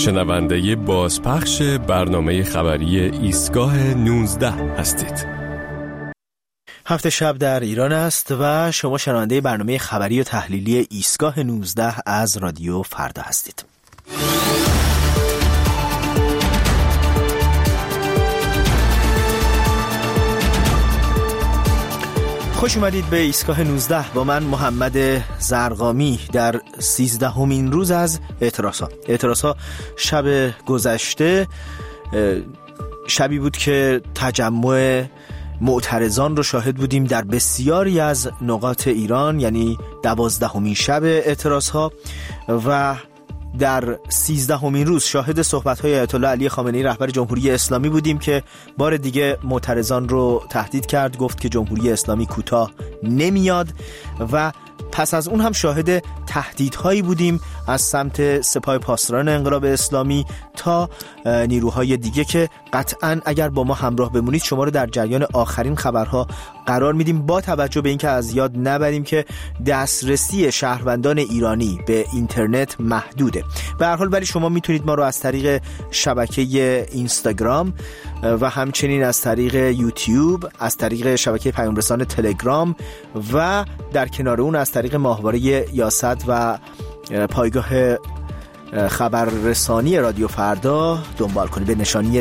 شنونده بازپخش برنامه خبری ایستگاه 19 هستید. هفت شب در ایران است و شما شنونده برنامه خبری و تحلیلی ایستگاه 19 از رادیو فردا هستید. خوش اومدید به ایستگاه 19 با من محمد زرقامی در 13مین روز از اعتراضها. شب گذشته شبی بود که تجمع معترضان رو شاهد بودیم در بسیاری از نقاط ایران، یعنی 12مین شب اعتراضها، و در 13مین روز شاهد صحبت‌های آیت الله علی خامنه‌ای رهبر جمهوری اسلامی بودیم که بار دیگه معترضان رو تهدید کرد، گفت که جمهوری اسلامی کوتاه نمیاد. و پس از اون هم شاهد تهدیدهایی بودیم از سمت سپاه پاسداران انقلاب اسلامی تا نیروهای دیگه که قطعاً اگر با ما همراه بمونید شما رو در جریان آخرین خبرها قرار میدیم، با توجه به اینکه از یاد نبریم که دسترسی شهروندان ایرانی به اینترنت محدوده. به هر حال ولی شما میتونید ما رو از طریق شبکه اینستاگرام و همچنین از طریق یوتیوب، از طریق شبکه پیام رسان تلگرام و در کنار اون از طریق ماهواره یاست و پایگاه خبررسانی رادیو فردا دنبال کنید به نشانی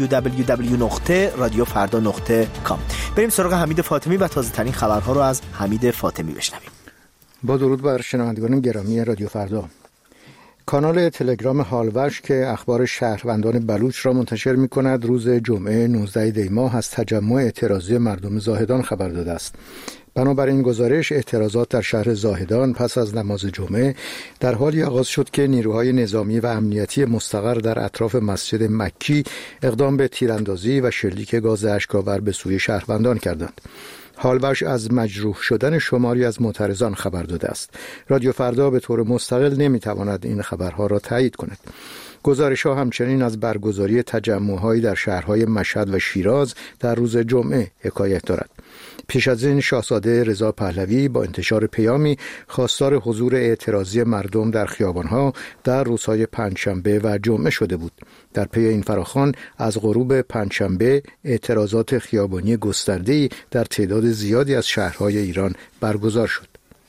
www.radiofarda.com. بریم سراغ حمید فاطمی و تازه ترین خبرها رو از حمید فاطمی بشنویم. با درود بر شنوندگان گرامی رادیو فردا. کانال تلگرام هالوش که اخبار شهروندان بلوچ را منتشر می کند روز جمعه 19 دی ماه از تجمع اعتراضی مردم زاهدان خبر داده است. بنابراین گزارش اعتراضات در شهر زاهدان پس از نماز جمعه در حالی آغاز شد که نیروهای نظامی و امنیتی مستقر در اطراف مسجد مکی اقدام به تیراندازی و شلیک گاز اشک‌آور به سوی شهروندان کردند. هالوش از مجروح شدن شماری از معترضان خبر داده است. رادیو فردا به طور مستقل نمیتواند این خبرها را تایید کند. گزارش‌ها همچنین از برگزاری تجمع‌هایی در شهرهای مشهد و شیراز در روز جمعه حکایت دارد. پیش از این شاهزاده رضا پهلوی با انتشار پیامی خواستار حضور اعتراضی مردم در خیابان‌ها در روزهای پنجشنبه و جمعه شده بود. در پی این فراخوان از غروب پنجشنبه اعتراضات خیابانی گسترده‌ای در تعداد زیادی از شهرهای ایران برگزار شد.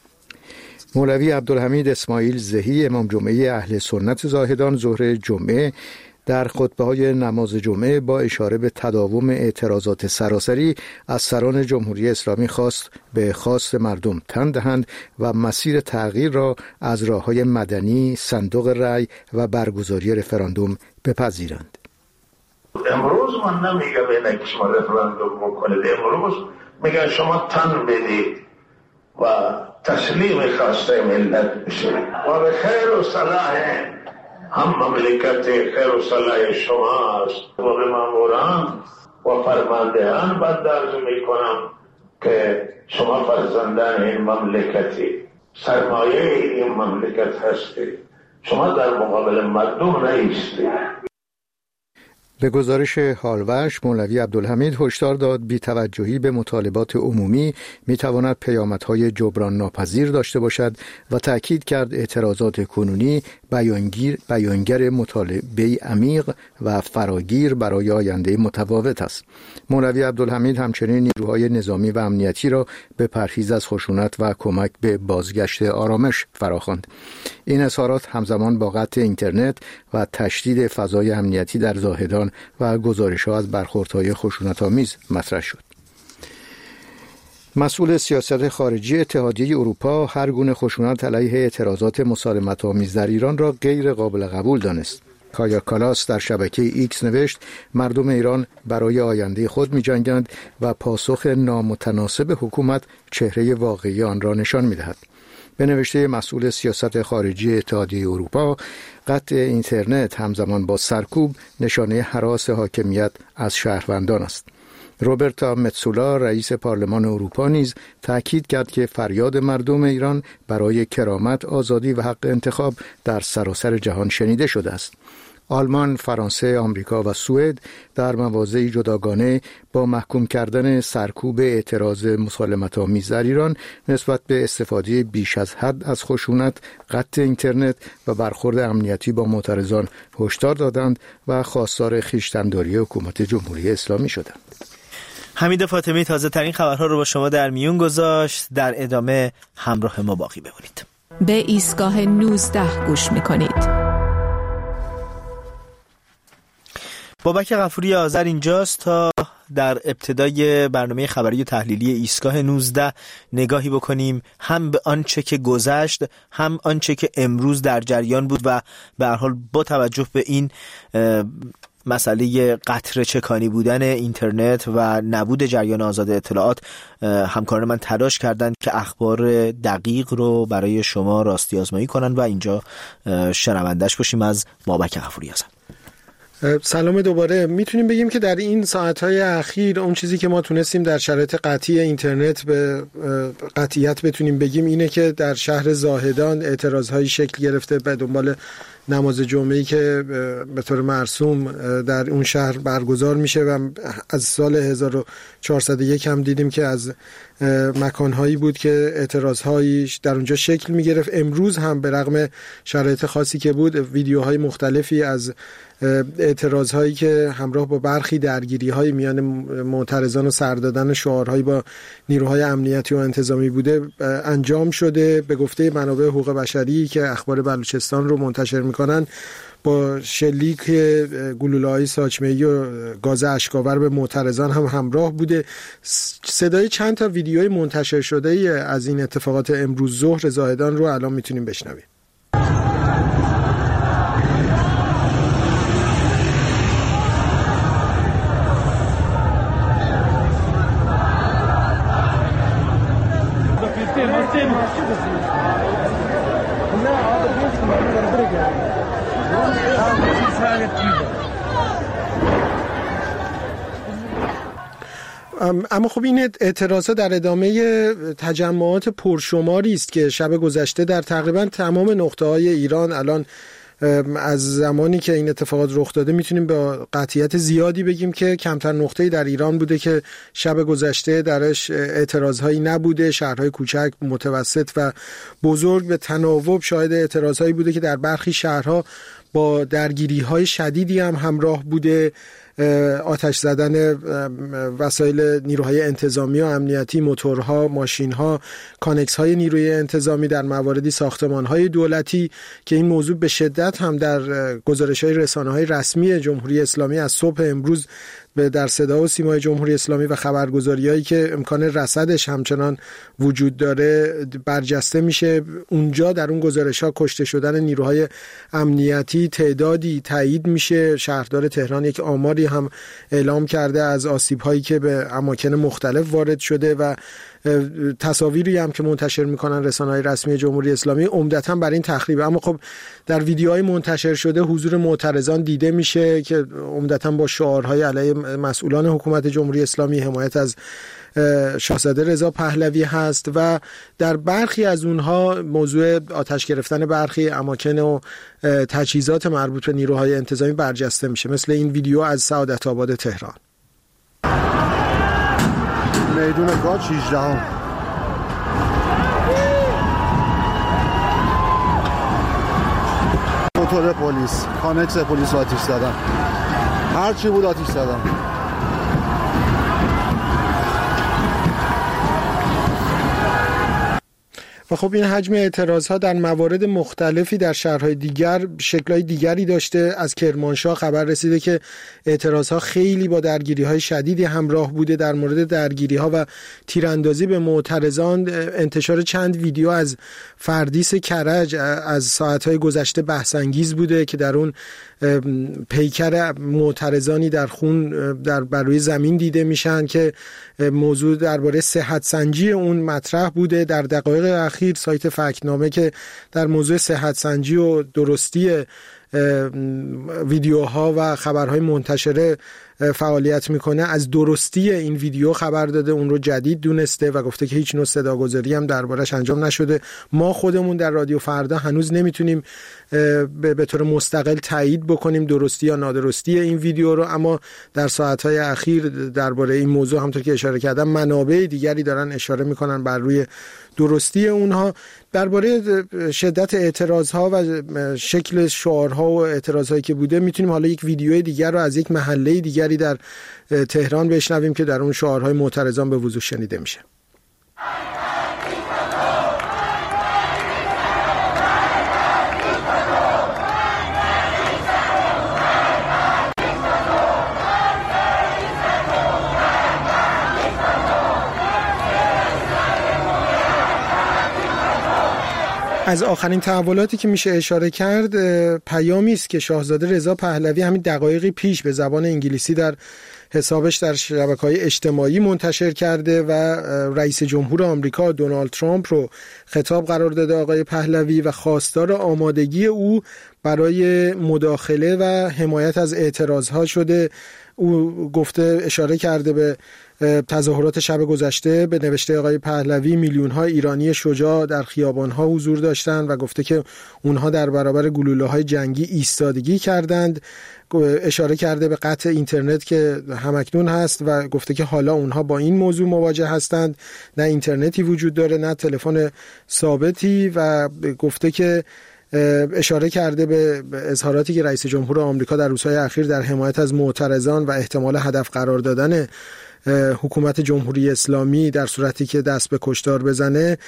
مولوی عبدالحمید اسماعیل زهی امام جمعه اهل سنت زاهدان ظهر جمعه در خطبه‌های نماز جمعه با اشاره به تداوم اعتراضات سراسری از سران جمهوری اسلامی خواست به خواست مردم تن دهند و مسیر تغییر را از راه‌های مدنی، صندوق رأی و برگزاری رفراندوم بپذیرند. امروز من نمیگم اینه که شما رفراندوم بکنید، امروز میگن شما تن بدید و تسلیم خواسته ملت بشید و به خیر و صلاح هم مملکت خیر و صلاح شماست و به ماموران و فرماندهان بد عرض میکنم که شما فرزندان این مملکتی، سرمایه این مملکت هستید، شما در مقابل مردم نیستید. به گزارش هالوش مولوی عبدالحمید هشدار داد بی‌توجهی به مطالبات عمومی میتواند پیامدهای جبران ناپذیر داشته باشد و تأکید کرد اعتراضات کنونی بیانگر مطالبه عمیق و فراگیر برای آینده متفاوت است. مولوی عبدالحمید همچنین نیروهای نظامی و امنیتی را به پرهیز از خشونت و کمک به بازگشت آرامش فراخواند. این اظهارات همزمان با قطع اینترنت و تشدید فضای امنیتی در زاهدان و گزارش‌ها از برخوردهای خشونت‌آمیز مطرح شد. مسئول سیاست خارجی اتحادیه اروپا هر گونه خشونت علیه اعتراضات مسالمت‌آمیز در ایران را غیر قابل قبول دانست. کایا کالاس در شبکه ایکس نوشت مردم ایران برای آینده خود می‌جنگند و پاسخ نامتناسب حکومت چهره واقعی آن را نشان می‌دهد. به نوشته مسئول سیاست خارجی اتحادیه اروپا، قطع اینترنت همزمان با سرکوب نشانه هراس حاکمیت از شهروندان است. روبرتا متسولا رئیس پارلمان اروپا نیز تأکید کرد که فریاد مردم ایران برای کرامت، آزادی و حق انتخاب در سراسر جهان شنیده شده است. آلمان، فرانسه، آمریکا و سوئد در مواضعی جداگانه با محکوم کردن سرکوب اعتراض مسالمت‌آمیز در ایران نسبت به استفاده بیش از حد از خشونت، قطع اینترنت و برخورد امنیتی با معترضان هشدار دادند و خواستار خویشتن‌داری حکومت جمهوری اسلامی شدند. حمید فاطمی تازه ترین خبرها رو با شما در میون گذاشت. در ادامه همراه ما باقی بمونید. به ایستگاه 19 گوش می‌کنید. بابک غفوری آذر اینجاست تا در ابتدای برنامه خبری و تحلیلی ایستگاه 19 نگاهی بکنیم هم به آنچه که گذشت، هم آنچه که امروز در جریان بود و به هر حال با توجه به این مسئله قطره چکانی بودن اینترنت و نبود جریان آزاد اطلاعات، همکاران من تلاش کردند که اخبار دقیق رو برای شما راستی آزمایی کنن و اینجا شنوندش باشیم از بابک غفوری آذر. سلام دوباره. میتونیم بگیم که در این ساعتهای اخیر اون چیزی که ما تونستیم در شرایط قطعی اینترنت به قطعیت بتونیم بگیم اینه که در شهر زاهدان اعتراضهایی شکل گرفته به دنبال نماز جمعه‌ای که به طور مرسوم در اون شهر برگزار میشه و از سال 1401 هم دیدیم که از مکانهایی بود که اعتراضهایی در اونجا شکل میگرفت. امروز هم به رغم شرایط خاصی که بود ویدیوهای مختلفی از اعتراضهایی که همراه با برخی درگیری‌های میان معترضان و سر دادن شعارهایی با نیروهای امنیتی و انتظامی بوده انجام شده. به گفته منابع حقوق بشری که اخبار بلوچستان رو منتشر میکنن با شلیک گلوله‌های ساچمه‌ای و گاز اشک‌آور به معترضان هم همراه بوده. صدای چند تا ویدیوی منتشر شده از این اتفاقات امروز ظهر زاهدان رو الان میتونیم بشنویم. اما خب این اعتراضات در ادامه تجمعات پرشماری است که شب گذشته در تقریبا تمام نقطه‌های ایران الان از زمانی که این اتفاقات رخ داده میتونیم با قطعیت زیادی بگیم که کمتر نقطه‌ای در ایران بوده که شب گذشته درش اعتراضهایی نبوده. شهرهای کوچک، متوسط و بزرگ به تناوب شاهد اعتراضهایی بوده که در برخی شهرها با درگیری‌های شدیدی هم همراه بوده. آتش زدن وسایل نیروهای انتظامی و امنیتی، موتورها، ماشینها، کانکس‌های نیروی انتظامی در مواردی ساختمان‌های دولتی که این موضوع به شدت هم در گزارش‌های رسانه‌های رسمی جمهوری اسلامی از صبح امروز در صدا و سیمای جمهوری اسلامی و خبرگزاریایی که امکان رصدش همچنان وجود داره برجسته میشه. اونجا در اون گزارش‌ها کشته شدن نیروهای امنیتی تعدادی تایید میشه. شهردار تهران یک آماری هم اعلام کرده از آسیب‌هایی که به اماکن مختلف وارد شده و تصاویری هم که منتشر میکنن رسانه‌های رسمی جمهوری اسلامی عمدتاً بر این تخریب. اما خب در ویدیوهای منتشر شده حضور معترضان دیده میشه که عمدتاً با شعارهای علیه مسئولان حکومت جمهوری اسلامی، حمایت از شاهزاده رضا پهلوی هست و در برخی از اونها موضوع آتش گرفتن برخی اماکن و تجهیزات مربوط به نیروهای انتظامی برجسته میشه، مثل این ویدیو از سعادت آباد تهران. میدون گاج 18 موتور پلیس، کانکس پلیس آتش زدن، هر چی بود آتش زدن. و خب این حجم اعتراضها در موارد مختلفی در شهرهای دیگر شکل‌های دیگری داشته. از کرمانشاه خبر رسیده که اعتراضها خیلی با درگیری‌های شدیدی همراه بوده. در مورد درگیری‌ها و تیراندازی به معترضان انتشار چند ویدیو از فردیس کرج از ساعت‌های گذشته بحث‌انگیز بوده که در اون پیکر معترضانی در خون بر روی زمین دیده میشن که موضوع درباره صحت سنجی اون مطرح بوده. در دقایق اخیر سایت فکت‌نامه که در موضوع صحت سنجی و درستی ویدیوها و خبرهای منتشره فعالیت میکنه از درستی این ویدیو خبر داده، اون رو جدید دونسته و گفته که هیچ نوع صداگذاری هم دربارش انجام نشده. ما خودمون در رادیو فردا هنوز نمیتونیم به طور مستقل تایید بکنیم درستی یا نادرستی این ویدیو رو، اما در ساعتهای اخیر درباره این موضوع همونطور که اشاره کردم منابع دیگری دارن اشاره میکنن بر روی درستی اونها. درباره شدت اعتراضها و شکل شعارها و اعتراضهایی که بوده میتونیم حالا یک ویدیوی دیگر رو از یک محله دیگری در تهران بشنویم که در اون شعارهای معترضان به وضوح شنیده میشه. از آخرین تحولاتی که میشه اشاره کرد پیامی است که شاهزاده رضا پهلوی همین دقایقی پیش به زبان انگلیسی در حسابش در شبکه‌های اجتماعی منتشر کرده و رئیس جمهور آمریکا دونالد ترامپ رو خطاب قرار داده آقای پهلوی و خواستار آمادگی او برای مداخله و حمایت از اعتراضها شده. او گفته اشاره کرده به تظاهرات شب گذشته به نوشته آقای پهلوی میلیون‌ها ایرانی شجاع در خیابان‌ها حضور داشتند و گفته که اونها در برابر گلوله‌های جنگی ایستادگی کردند. اشاره کرده به قطع اینترنت که همکنون هست و گفته که حالا اونها با این موضوع مواجه هستند، نه اینترنتی وجود داره نه تلفن ثابتی، و گفته که اشاره کرده به اظهاراتی که رئیس جمهور آمریکا در روزهای اخیر در حمایت از معترضان و احتمال هدف قرار دادن حکومت جمهوری اسلامی در صورتی که دست به کشتار بزنه.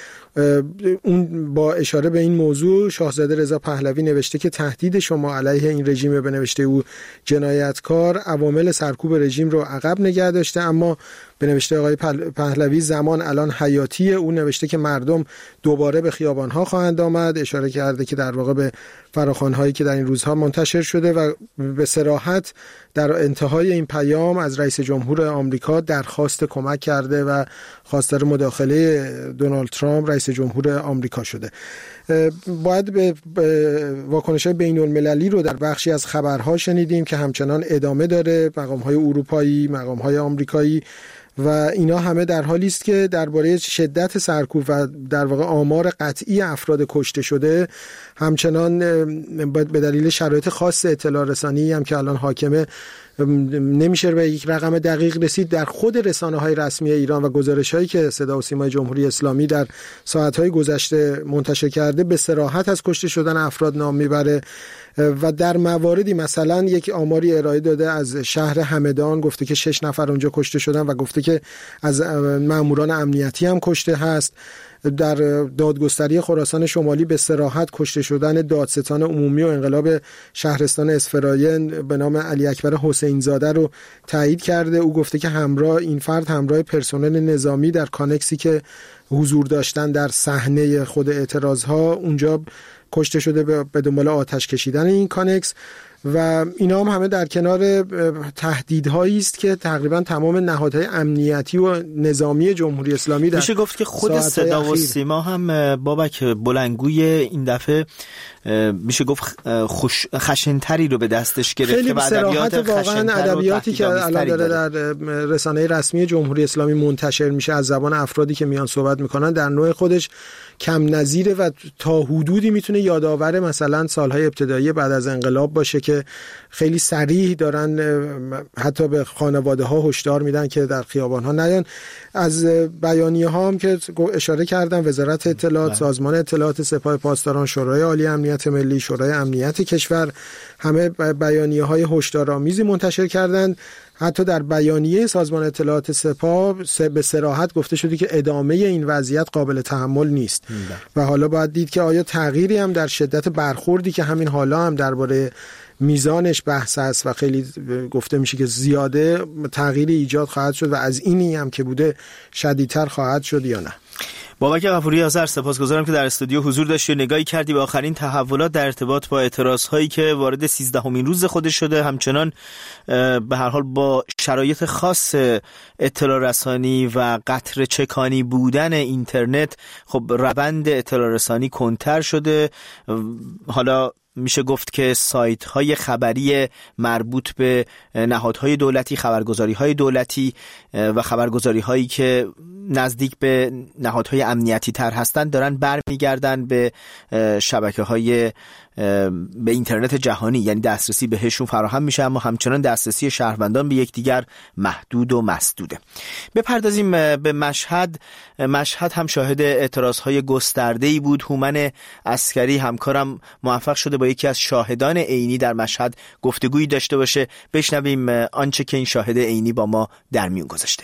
اون با اشاره به این موضوع شاهزاده رضا پهلوی نوشته که تهدید شما علیه این رژیم به نوشته او جنایتکار عوامل سرکوب رژیم رو عقب نگه داشته، اما به نوشته آقای پهلوی زمان الان حیاتیه. او نوشته که مردم دوباره به خیابان‌ها خواهند آمد. اشاره کرده که در واقع به فراخوان‌هایی که در این روزها منتشر شده و به صراحت در انتهای این پیام از رئیس جمهور آمریکا درخواست کمک کرده و خواستار مداخله دونالد ترامپ رئیس جمهور آمریکا شده. باید به واکنش‌های بین‌المللی رو در بخشی از خبرها شنیدیم که همچنان ادامه داره. مقام‌های اروپایی، مقام‌های آمریکایی و اینا همه در حالی است که درباره شدت سرکوب و در واقع آمار قطعی افراد کشته شده همچنان به دلیل شرایط خاص اطلاع رسانی هم که الان حاکمه نمیشه به یک رقم دقیق رسید. در خود رسانه‌های رسمی ایران و گزارش‌هایی که صدا و سیمای جمهوری اسلامی در ساعت‌های گذشته منتشر کرده به صراحت از کشته شدن افراد نام میبره و در مواردی مثلا یک آماری ارائه داده از شهر همدان، گفته که 6 نفر اونجا کشته شدن و گفته که از ماموران امنیتی هم کشته هست. در دادگستری خراسان شمالی به صراحت کشته شدن دادستان عمومی و انقلاب شهرستان اسفراین به نام علی اکبر حسین زاده رو تایید کرده. او گفته که این فرد همراه پرسنل نظامی در کانکسی که حضور داشتن در صحنه خود اعتراضها اونجا کشته شده به دنبال آتش کشیدن این کانکس. و اینا هم همه در کنار تهدیدهایی است که تقریبا تمام نهادهای امنیتی و نظامی جمهوری اسلامی در میشه گفت که خود صدا و سیما هم بابک بلندگوی این دفعه میشه گفت خشن‌تری رو به دستش گرفته و ادبیات واقعا ادبیاتی که الان داره در رسانه رسمی جمهوری اسلامی منتشر میشه از زبان افرادی که میان صحبت میکنن در نوع خودش کم نظیره و تا حدودی میتونه یادآور مثلا سالهای ابتدایی بعد از انقلاب باشه که خیلی صریح دارن حتی به خانواده ها هشدار میدن که در خیابان ها نیان. از بیانیه ها هم که اشاره کردم وزارت اطلاعات، سازمان اطلاعات، سپاه پاسداران، شورای عالی امنیت ملی، شورای امنیت کشور همه بیانیه های هشدارآمیزی منتشر کردند. حتی در بیانیه سازمان اطلاعات سپاه به صراحت گفته شده که ادامه این وضعیت قابل تحمل نیست و حالا باید دید که آیا تغییری هم در شدت برخوردی که همین حالا هم درباره میزانش بحث است و خیلی گفته میشه که زیاده تغییری ایجاد خواهد شد و از اینی هم که بوده شدیدتر خواهد شد یا نه. بابک غفوری آذر، سپاسگزارم که در استودیو حضور داشتی و نگاهی کردی به آخرین تحولات در ارتباط با اعتراض‌هایی که وارد 13مین روز خودش شده، همچنان به هر حال با شرایط خاص اطلاع رسانی و قطره چکانی بودن اینترنت. خب روند اطلاع رسانی کنتر شده، حالا میشه گفت که سایت‌های خبری مربوط به نهادهای دولتی، خبرگزاری‌های دولتی و خبرگزاری‌هایی که نزدیک به نهادهای امنیتی تر هستند دارن برمیگردن به شبکه‌های به اینترنت جهانی، یعنی دسترسی بهشون فراهم میشه، اما همچنان دسترسی شهروندان به یکدیگر محدود و مسدوده. بپردازیم به مشهد. مشهد هم شاهد اعتراضهای گسترده‌ای بود. هومن عسکری همکارم موفق شده با یکی از شاهدان عینی در مشهد گفتگویی داشته باشه. بشنویم آنچه که این شاهد عینی با ما در میون گذاشته.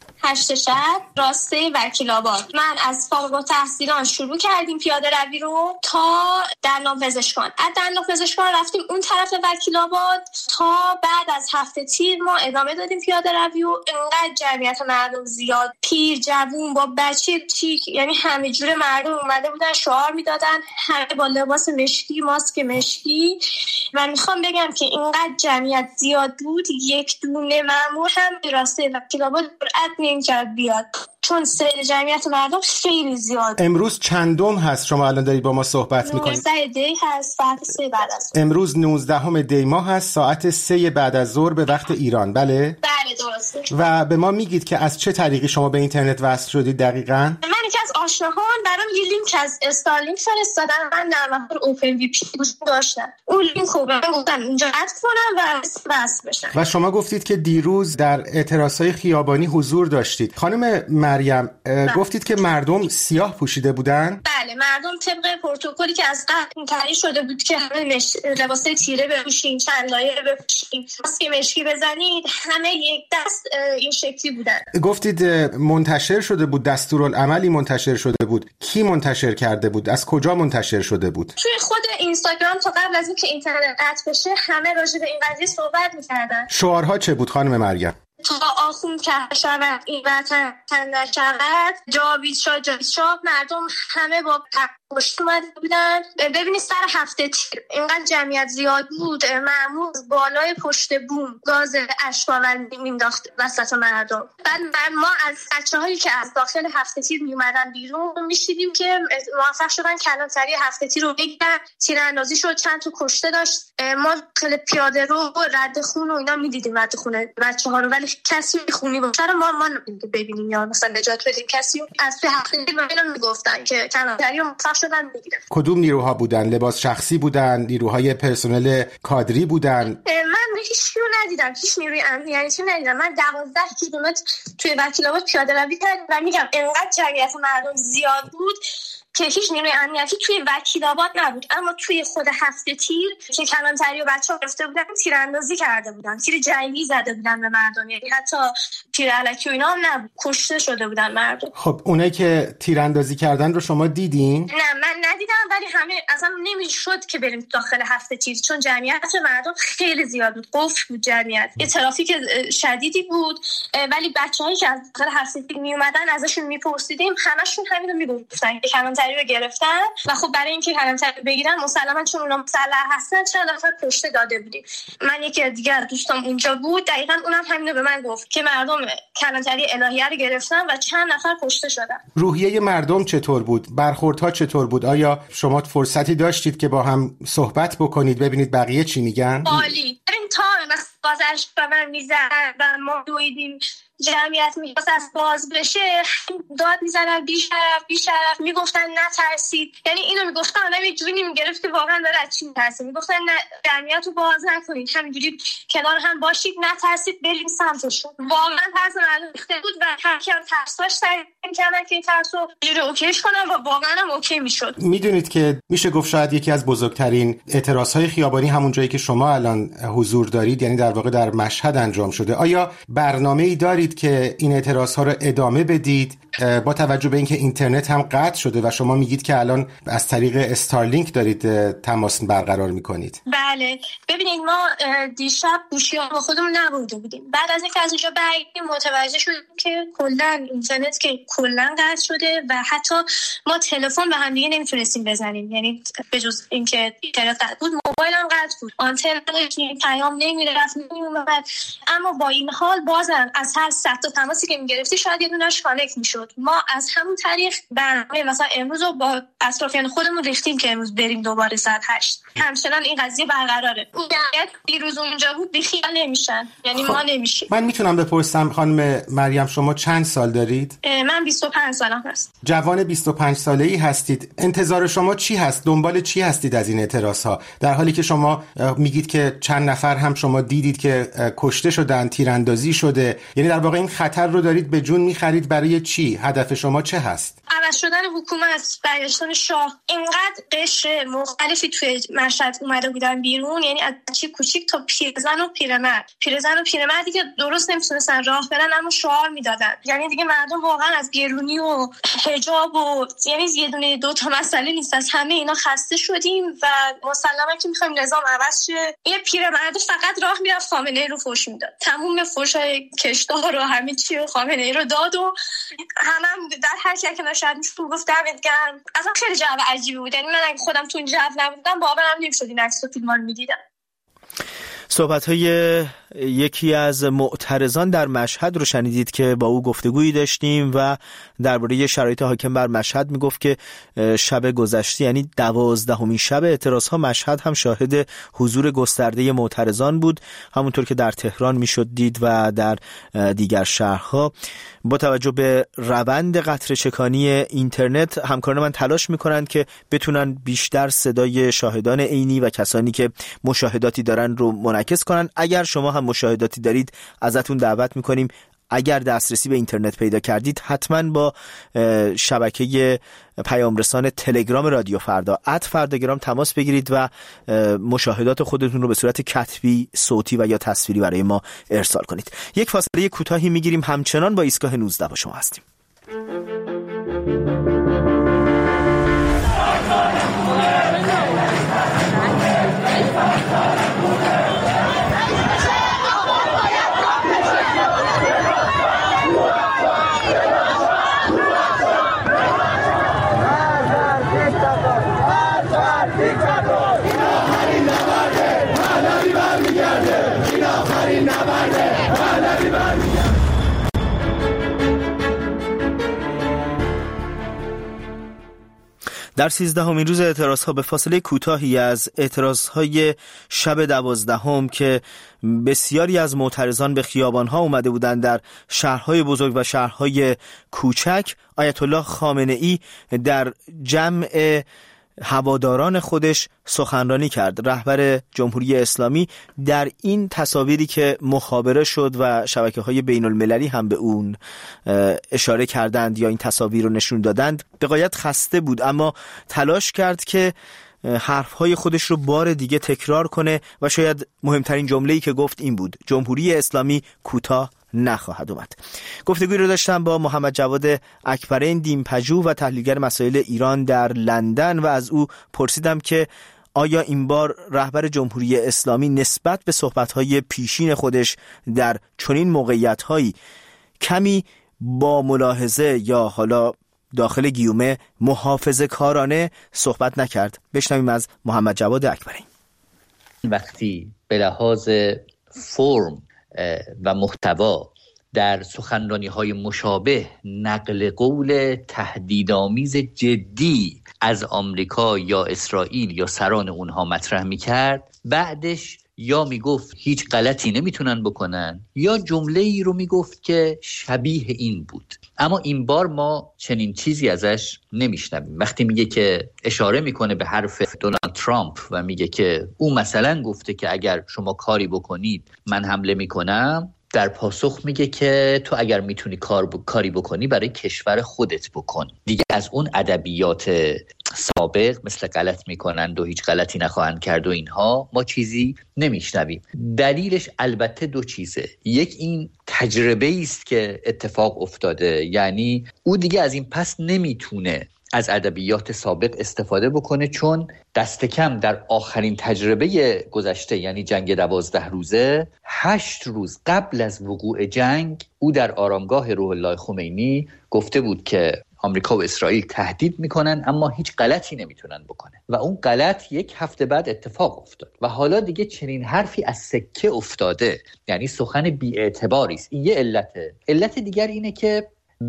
8 شب راسته وکیل آباد. من از فارغ التحصیلان شروع کردیم پیاده روی رو تا دندان پزشکان. از دندان پزشکان رفتیم اون طرف وکیل آباد تا بعد از هفته تیر ما ادامه دادیم پیاده روی و انقدر جمعیت مردم زیاد، پیر جوون با بچه چیک، یعنی همه جور مردم اومده بودن شعار میدادن، همه با لباس مشکی، ماسک مشکی. و میخوام بگم که اینقدر جمعیت زیاد بود، یک دونه مأمور هم راسته وکیل آباد جرئت نمی‌کرد بیاد، چون سیر جمعیت مردم خیلی زیاد. امروز چندم هست شما الان دارید با ما صحبت میکنید؟ 19 دی هست، ساعت 3 بعد از ظهر. امروز 19 دی ماه هست، ساعت 3 بعد از ظهر به وقت ایران. بله؟ بله درسته. و به ما میگید که از چه طریقی شما به اینترنت وصل شدید دقیقاً؟ من یکی از آشناهان برام یه لینک از استارلینک فرستادن، من نرم افزار اوپن وی پی داشتم، اون لینک رو من گفتم اینجا اد کنم و وصل بشم. و شما گفتید که دیروز در اعتراضهای خیابانی حضور داشتید. خانم مریم گفتید که مردم سیاه پوشیده بودن؟ بله، مردم طبق پروتکلی که از قبل تعیین شده بود که همه لباس تیره بپوشین، چند لایه بپوشین، ماسک مشکی بزنید، همه یک دست این شکلی بودن. گفتید منتشر شده بود، دستورالعملی منتشر شده بود. کی منتشر کرده بود؟ از کجا منتشر شده بود؟ توی خود اینستاگرام تا قبل از اینکه اینترنت قطع بشه همه راجع به این قضیه صحبت می‌کردن. شعارها چه بود خانم مریم؟ تا آخون که شود این وطن تن شود، جاوید شاه، مردم همه با پشت اومده بودن. ببینید سر هفته تیر اینقدر جمعیت زیاد بود، مأمور بالای پشت بوم گاز اشک‌آور مینداخت وسط مردم. بعد ما از بچه‌هایی که از داخل هفته تیر میومدن بیرون میشیدیم که موفق شدن کلانتری هفته تیر رو بگیرن، تیراندازی شد، چند تا کشته داشت. ما خیلی پیاده رو رد خون و اینا میدیدیم، رد خون بچه‌ها رو، ولی کسی خونی باشه ما ببینیم یا مثلا نجات بدیم کسی از تو حقیقی ما میگفتن که کلانتری رو موفق شدن بگیرن. کدوم نیروها بودن؟ لباس شخصی بودن؟ نیروهای پرسنل کادری بودن؟ من هیچ رو ندیدم، هیچ نیروی امنیتی ندیدم. من 12 کیلومتر توی وکیل آباد پیاده روی کردم و میگم انقدر جمعیت مردم زیاد بود که هیچ نیروی امنیتی توی وکیل آباد نبود، اما توی خود هفته تیر که کلانتری و بچه‌ها گرفته بودن تیراندازی کرده بودن، تیر جنگی زده بودن به مردم، یعنی حتی تیر الکی و اینا هم نبود، کشته شده بودن مردم. خب اونایی که تیراندازی کردن رو شما دیدین؟ نه من ندیدم، ولی همه اصلا نمیشد که بریم داخل هفته تیر چون جمعیت مردم خیلی زیاد بود، قفل بود جمعیت، یه ترافیک شدیدی بود. ولی بچه‌هایی که از داخل هفته تیر می اومدن ازشون میپرسیدیم، همشون همین رو میگفتن که کلانتری رو گرفتن و خب برای اینکه کلانتری بگیرن مسلماً چون اونا مسلح هستن چند نفر کشته داده بودیم. من یکی دیگر دوستام اونجا بود، دقیقاً اونم همین رو به من گفت که مردم کلانتری الهیه رو گرفتن و چند نفر کشته شدن. روحیه مردم چطور بود؟ برخوردها چطور بود؟ آیا شما فرصتی داشتید که با هم صحبت بکنید ببینید بقیه چی میگن؟ عالی. این تا بازش به من میزد و ما دویدیم، جمعیت میخواست از باز بشه، داد میزنن بیشرف میگفتن نترسید، یعنی اینو میگفتن آدم یه جوری میگرفت که واقعا داره از چی میترسه، میگفتن جمعیت رو باز نکنید، همینجوری کنار هم باشید، نترسید، بریم سمتشون. واقعا ترس مردم ریخته بود و هر کی هم ترساش سعی می‌کردن که این ترس رو جوری اوکیش کنن و واقعا هم اوکی میشد. میدونید که میشه گفت شاید یکی از بزرگترین اعتراضهای خیابانی همون جایی که شما الان حضور دارید، یعنی در واقع در مشهد انجام شده. آیا برنامه‌ای دارید که این اعتراضها رو ادامه بدید با توجه به اینکه اینترنت هم قطع شده و شما میگید که الان از طریق استارلینک دارید تماس برقرار میکنید؟ بله، ببینید ما دیشب گوشی‌ها با خودمون نبرده بودیم، بعد از اینکه از اینجا برگشتیم متوجه شدیم که کلا اینترنت که کلا قطع شده و حتی ما تلفن به هم دیگه نمیتونستیم بزنیم، یعنی به جز اینکه اینترنت قطع بود موبایل هم قطع بود، آنتن نداشتیم، پیام نمیرفت نمیومد. اما با این حال بازم از هر 100 تا تماسی که میگرفتی شاید یه دونهش کانکت میشد. ما از همون طریق برنامه مثلا امروز رو با اطرافیان خودمون ریختیم که امروز بریم دوباره ساعت 8. همچنان این قضیه برقراره. اون دیروز اونجا بود بیخیال نمیشن، یعنی ما نمیشیم. من میتونم بپرسم خانم مریم شما چند سال دارید؟ من 25 سالم هست. جوان 25 ساله‌ای هستید. انتظار شما چی هست؟ دنبال چی هستید از این اعتراض‌ها؟ در حالی که شما میگید که چند نفر هم شما دیدید که کشته شدن، تیراندازی شده، یعنی در واقع این خطر رو دارید به جون می‌خرید. برای چی؟ هدف شما چه هست؟ عوض شدن حکومت، برگشتن شاه. اینقدر قشر مختلفی توی مشهد اومده بودن بیرون، یعنی از بچه کوچیک تا پیرزن و پیرمردی که درست نمیتونستن راه برن اما شعار میدادن. یعنی دیگه مردم واقعا از گرونی و حجاب و یعنی یه دونه دو تا مسئله نیست، از همه اینا خسته شدیم و مسلما که میخوایم نظام عوض شه. یه پیرمرد فقط راه میرفت خامنه‌ای رو فحش میداد، تموم فحشای کشتار و همه چی رو خامنه‌ای رو داد و همم در هر کی که نشد میشون گفت دمت گرم. اصلا خیلی جو عجیبی بود. یعنی من اگه خودم تو این جو نبودم باورم نمیشد این عکس و فیلم‌ها رو میدیدم. صحبت‌های یکی از معترضان در مشهد رو شنیدید که با او گفتگویی داشتیم و درباره شرایط حاکم بر مشهد میگفت که شب گذشته یعنی 12مین شب اعتراض‌ها مشهد هم شاهد حضور گسترده معترضان بود، همونطور که در تهران میشد دید و در دیگر شهرها. با توجه به روند قطره‌چکانی اینترنت همکاران من تلاش میکنند که بتونن بیشتر صدای شاهدان عینی و کسانی که مشاهداتی دارن رو منعکس کنن. اگر شما هم مشاهداتی دارید ازتون دعوت میکنیم اگر دسترسی به اینترنت پیدا کردید حتما با شبکه پیام رسان تلگرام رادیو فردا @فرداگرام تماس بگیرید و مشاهدات خودتون رو به صورت کتبی، صوتی و یا تصویری برای ما ارسال کنید. یک فاصله کوتاهی میگیریم، همچنان با ایستگاه 19 با شما هستیم. در 13مین روز اعتراض‌ها به فاصله کوتاهی از اعتراض‌های شب 12 که بسیاری از معترضان به خیابان‌ها اومده بودند در شهرهای بزرگ و شهرهای کوچک، آیت الله خامنه‌ای در جمع هواداران خودش سخنرانی کرد. رهبر جمهوری اسلامی در این تصاویری که مخابره شد و شبکه‌های بین‌المللی هم به اون اشاره کردند یا این تصاویر رو نشون دادند به غایت خسته بود، اما تلاش کرد که حرفهای خودش رو بار دیگه تکرار کنه و شاید مهمترین جمله‌ای که گفت این بود: جمهوری اسلامی کوتاه نخواهد اومد. گفتگوی رو داشتم با محمد جواد اکبرین، دیمپژو و تحلیلگر مسائل ایران در لندن و از او پرسیدم که آیا این بار رهبر جمهوری اسلامی نسبت به صحبت‌های پیشین خودش در چنین موقعیت‌هایی کمی با ملاحظه یا حالا داخل گیومه محافظه کارانه صحبت نکرد؟ بشنویم از محمد جواد اکبرین. وقتی به لحاظ فرم و محتوا در سخنرانی‌های مشابه نقل قول تهدیدآمیز جدی از آمریکا یا اسرائیل یا سران اونها مطرح می‌کرد، بعدش یا میگفت هیچ غلطی نمیتونن بکنن یا جمله‌ای رو میگفت که شبیه این بود. اما این بار ما چنین چیزی ازش نمیشنویم. وقتی میگه که اشاره میکنه به حرف دونالد ترامپ و میگه که او مثلا گفته که اگر شما کاری بکنید من حمله میکنم، در پاسخ میگه که تو اگر میتونی کاری بکنی برای کشور خودت بکن. دیگه از اون ادبیات سابق مثل غلط میکنند و هیچ غلطی نخواهند کرد و اینها ما چیزی نمیشنویم. دلیلش البته دو چیزه. یک این تجربه است که اتفاق افتاده، یعنی او دیگه از این پس نمیتونه از ادبیات سابق استفاده بکنه، چون دست کم در آخرین تجربه گذشته یعنی جنگ 12 روزه 8 روز قبل از وقوع جنگ او در آرامگاه روح الله خمینی گفته بود که آمریکا و اسرائیل تهدید میکنن اما هیچ غلطی نمیتونن بکنن و اون غلط یک هفته بعد اتفاق افتاد و حالا دیگه چنین حرفی از سکه افتاده، یعنی سخن بی‌اعتباری است. این یه علته. علت دیگر اینه که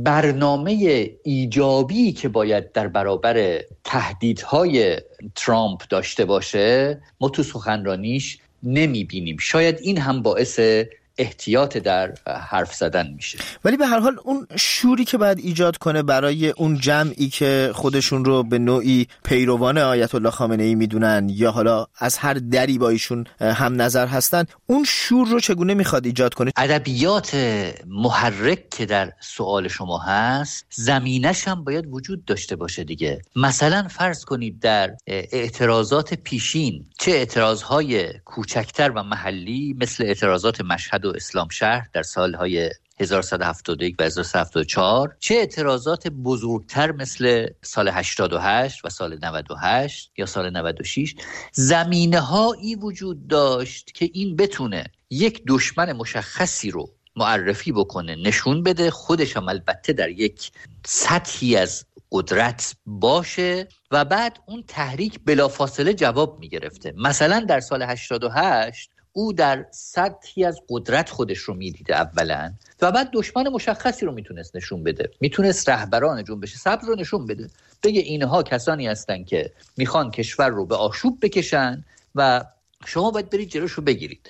برنامه ایجابی که باید در برابر تهدیدهای ترامپ داشته باشه ما تو سخنرانیش نمیبینیم. شاید این هم باعث احتیاط در حرف زدن میشه. ولی به هر حال اون شوری که باید ایجاد کنه برای اون جمعی که خودشون رو به نوعی پیروان آیت الله خامنه ای میدونن یا حالا از هر دری با ایشون هم نظر هستن، اون شور رو چگونه میخواد ایجاد کنه؟ ادبیات محرک که در سوال شما هست زمینش هم باید وجود داشته باشه دیگه. مثلا فرض کنید در اعتراضات پیشین، چه اعتراضهای کوچکتر و محلی مثل اعتراضات مشهد و اسلام شهر در سالهای 1171 و 1174، چه اعتراضات بزرگتر مثل سال 88 و سال 98 یا سال 96، زمینه‌هایی وجود داشت که این بتونه یک دشمن مشخصی رو معرفی بکنه، نشون بده، خودش هم البته در یک سطحی از قدرت باشه و بعد اون تحریک بلافاصله جواب میگرفته. مثلا در سال 88 او در سطحی از قدرت خودش رو میدیده اولا و بعد دشمن مشخصی رو میتونست نشون بده، میتونست رهبران جنبش سبز رو نشون بده، بگه اینها کسانی هستن که میخوان کشور رو به آشوب بکشن و شما باید برید جلوش رو بگیرید.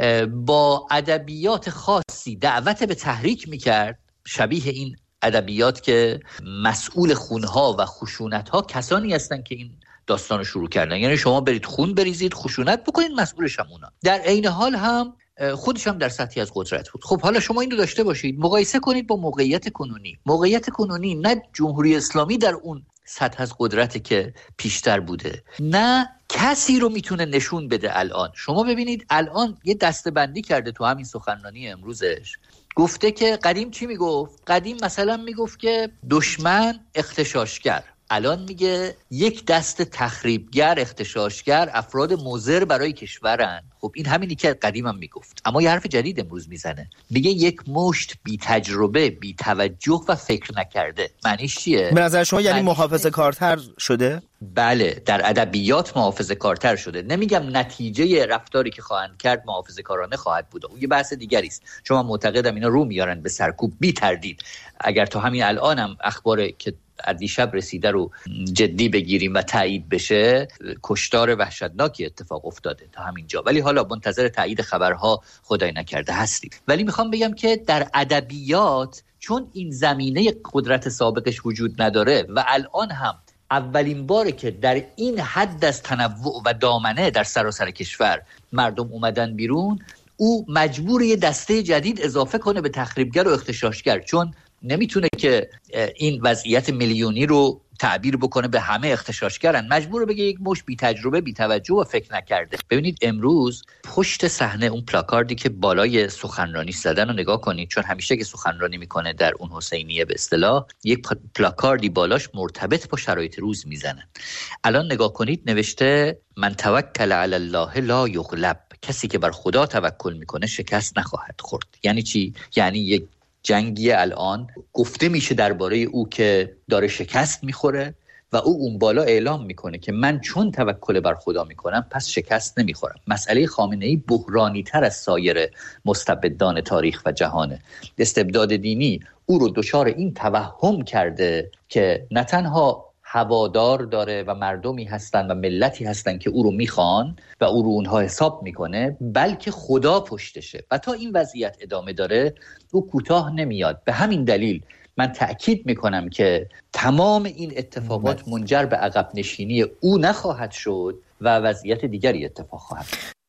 با ادبیات خاصی دعوت به تحریک میکرد، شبیه این ادبیات که مسئول خونها و خشونتها کسانی هستن که این داستان رو شروع کردن، یعنی شما برید خون بریزید، خشونت بکنید، مسئولش هم اونا. در عین حال هم خودش هم در سطحی از قدرت بود. خب حالا شما این رو داشته باشید، مقایسه کنید با موقعیت کنونی. موقعیت کنونی نه جمهوری اسلامی در اون سطح از قدرت که پیشتر بوده، نه کسی رو میتونه نشون بده. الان شما ببینید الان یه دسته‌بندی کرده تو همین سخنرانی امروزش، گفته که قدیم چی میگفت؟ قدیم مثلا میگفت که دشمن اغتشاشگر، الان میگه یک دست تخریبگر، اغتشاشگر، افراد مضر برای کشورن. خب این همینی که قدیم هم میگفت، اما یه حرف جدید امروز میزنه، میگه یک مشت بی تجربه، بی توجه و فکر نکرده. معنیش چیه؟ به نظر شما یعنی محافظه کارتر شده؟ بله، در ادبیات محافظه کارتر شده. نمیگم نتیجه رفتاری که خواهند کرد محافظه کارانه خواهد بود، اون یه بحث دیگری است. شما معتقدم اینا رو میارن به سرکوب بی تردید. اگر تا همین الانم اخبار که دیشب رسیده رو جدی بگیریم و تایید بشه، کشتار وحشتناکی اتفاق افتاده تا همین جا، ولی حالا منتظر تایید خبرها خدای نکرده هستیم. ولی میخوام بگم که در ادبیات چون این زمینه قدرت سابقش وجود نداره و الان هم اولین باره که در این حد از تنوع و دامنه در سراسر کشور مردم اومدن بیرون، او مجبور یه دسته جدید اضافه کنه به تخریبگر و اغتشاشگر، چون نمیتونه که این وضعیت میلیونی رو تعبیر بکنه به همه اغتشاشگرن، مجبوره بگه یک مش بی تجربه، بی توجه و فکر نکرده. ببینید امروز پشت صحنه اون پلاکاردی که بالای سخنرانی زدن رو نگاه کنید، چون همیشه که سخنرانی میکنه در اون حسینیه به اصطلاح یک پلاکاردی بالاش مرتبط با شرایط روز میزنن. الان نگاه کنید نوشته من توکل علی الله لا یغلب، کسی که بر خدا توکل میکنه شکست نخواهد خورد. یعنی چی؟ یعنی یک جنگی الان گفته میشه درباره او که داره شکست میخوره و او اون بالا اعلام میکنه که من چون توکل بر خدا میکنم پس شکست نمیخورم. مسئله خامنه‌ای بحرانی تر از سایر مستبدان تاریخ و جهانه. استبداد دینی او رو دچار این توهم کرده که نه تنها هوادار داره و مردمی هستن و ملتی هستن که او رو میخوان و او رو اونها حساب میکنه، بلکه خدا پشتشه و تا این وضعیت ادامه داره او کوتاه نمیاد. به همین دلیل من تأکید میکنم که تمام این اتفاقات منجر به عقب نشینی او نخواهد شد و وضعیت دیگری اتفاق خواهد.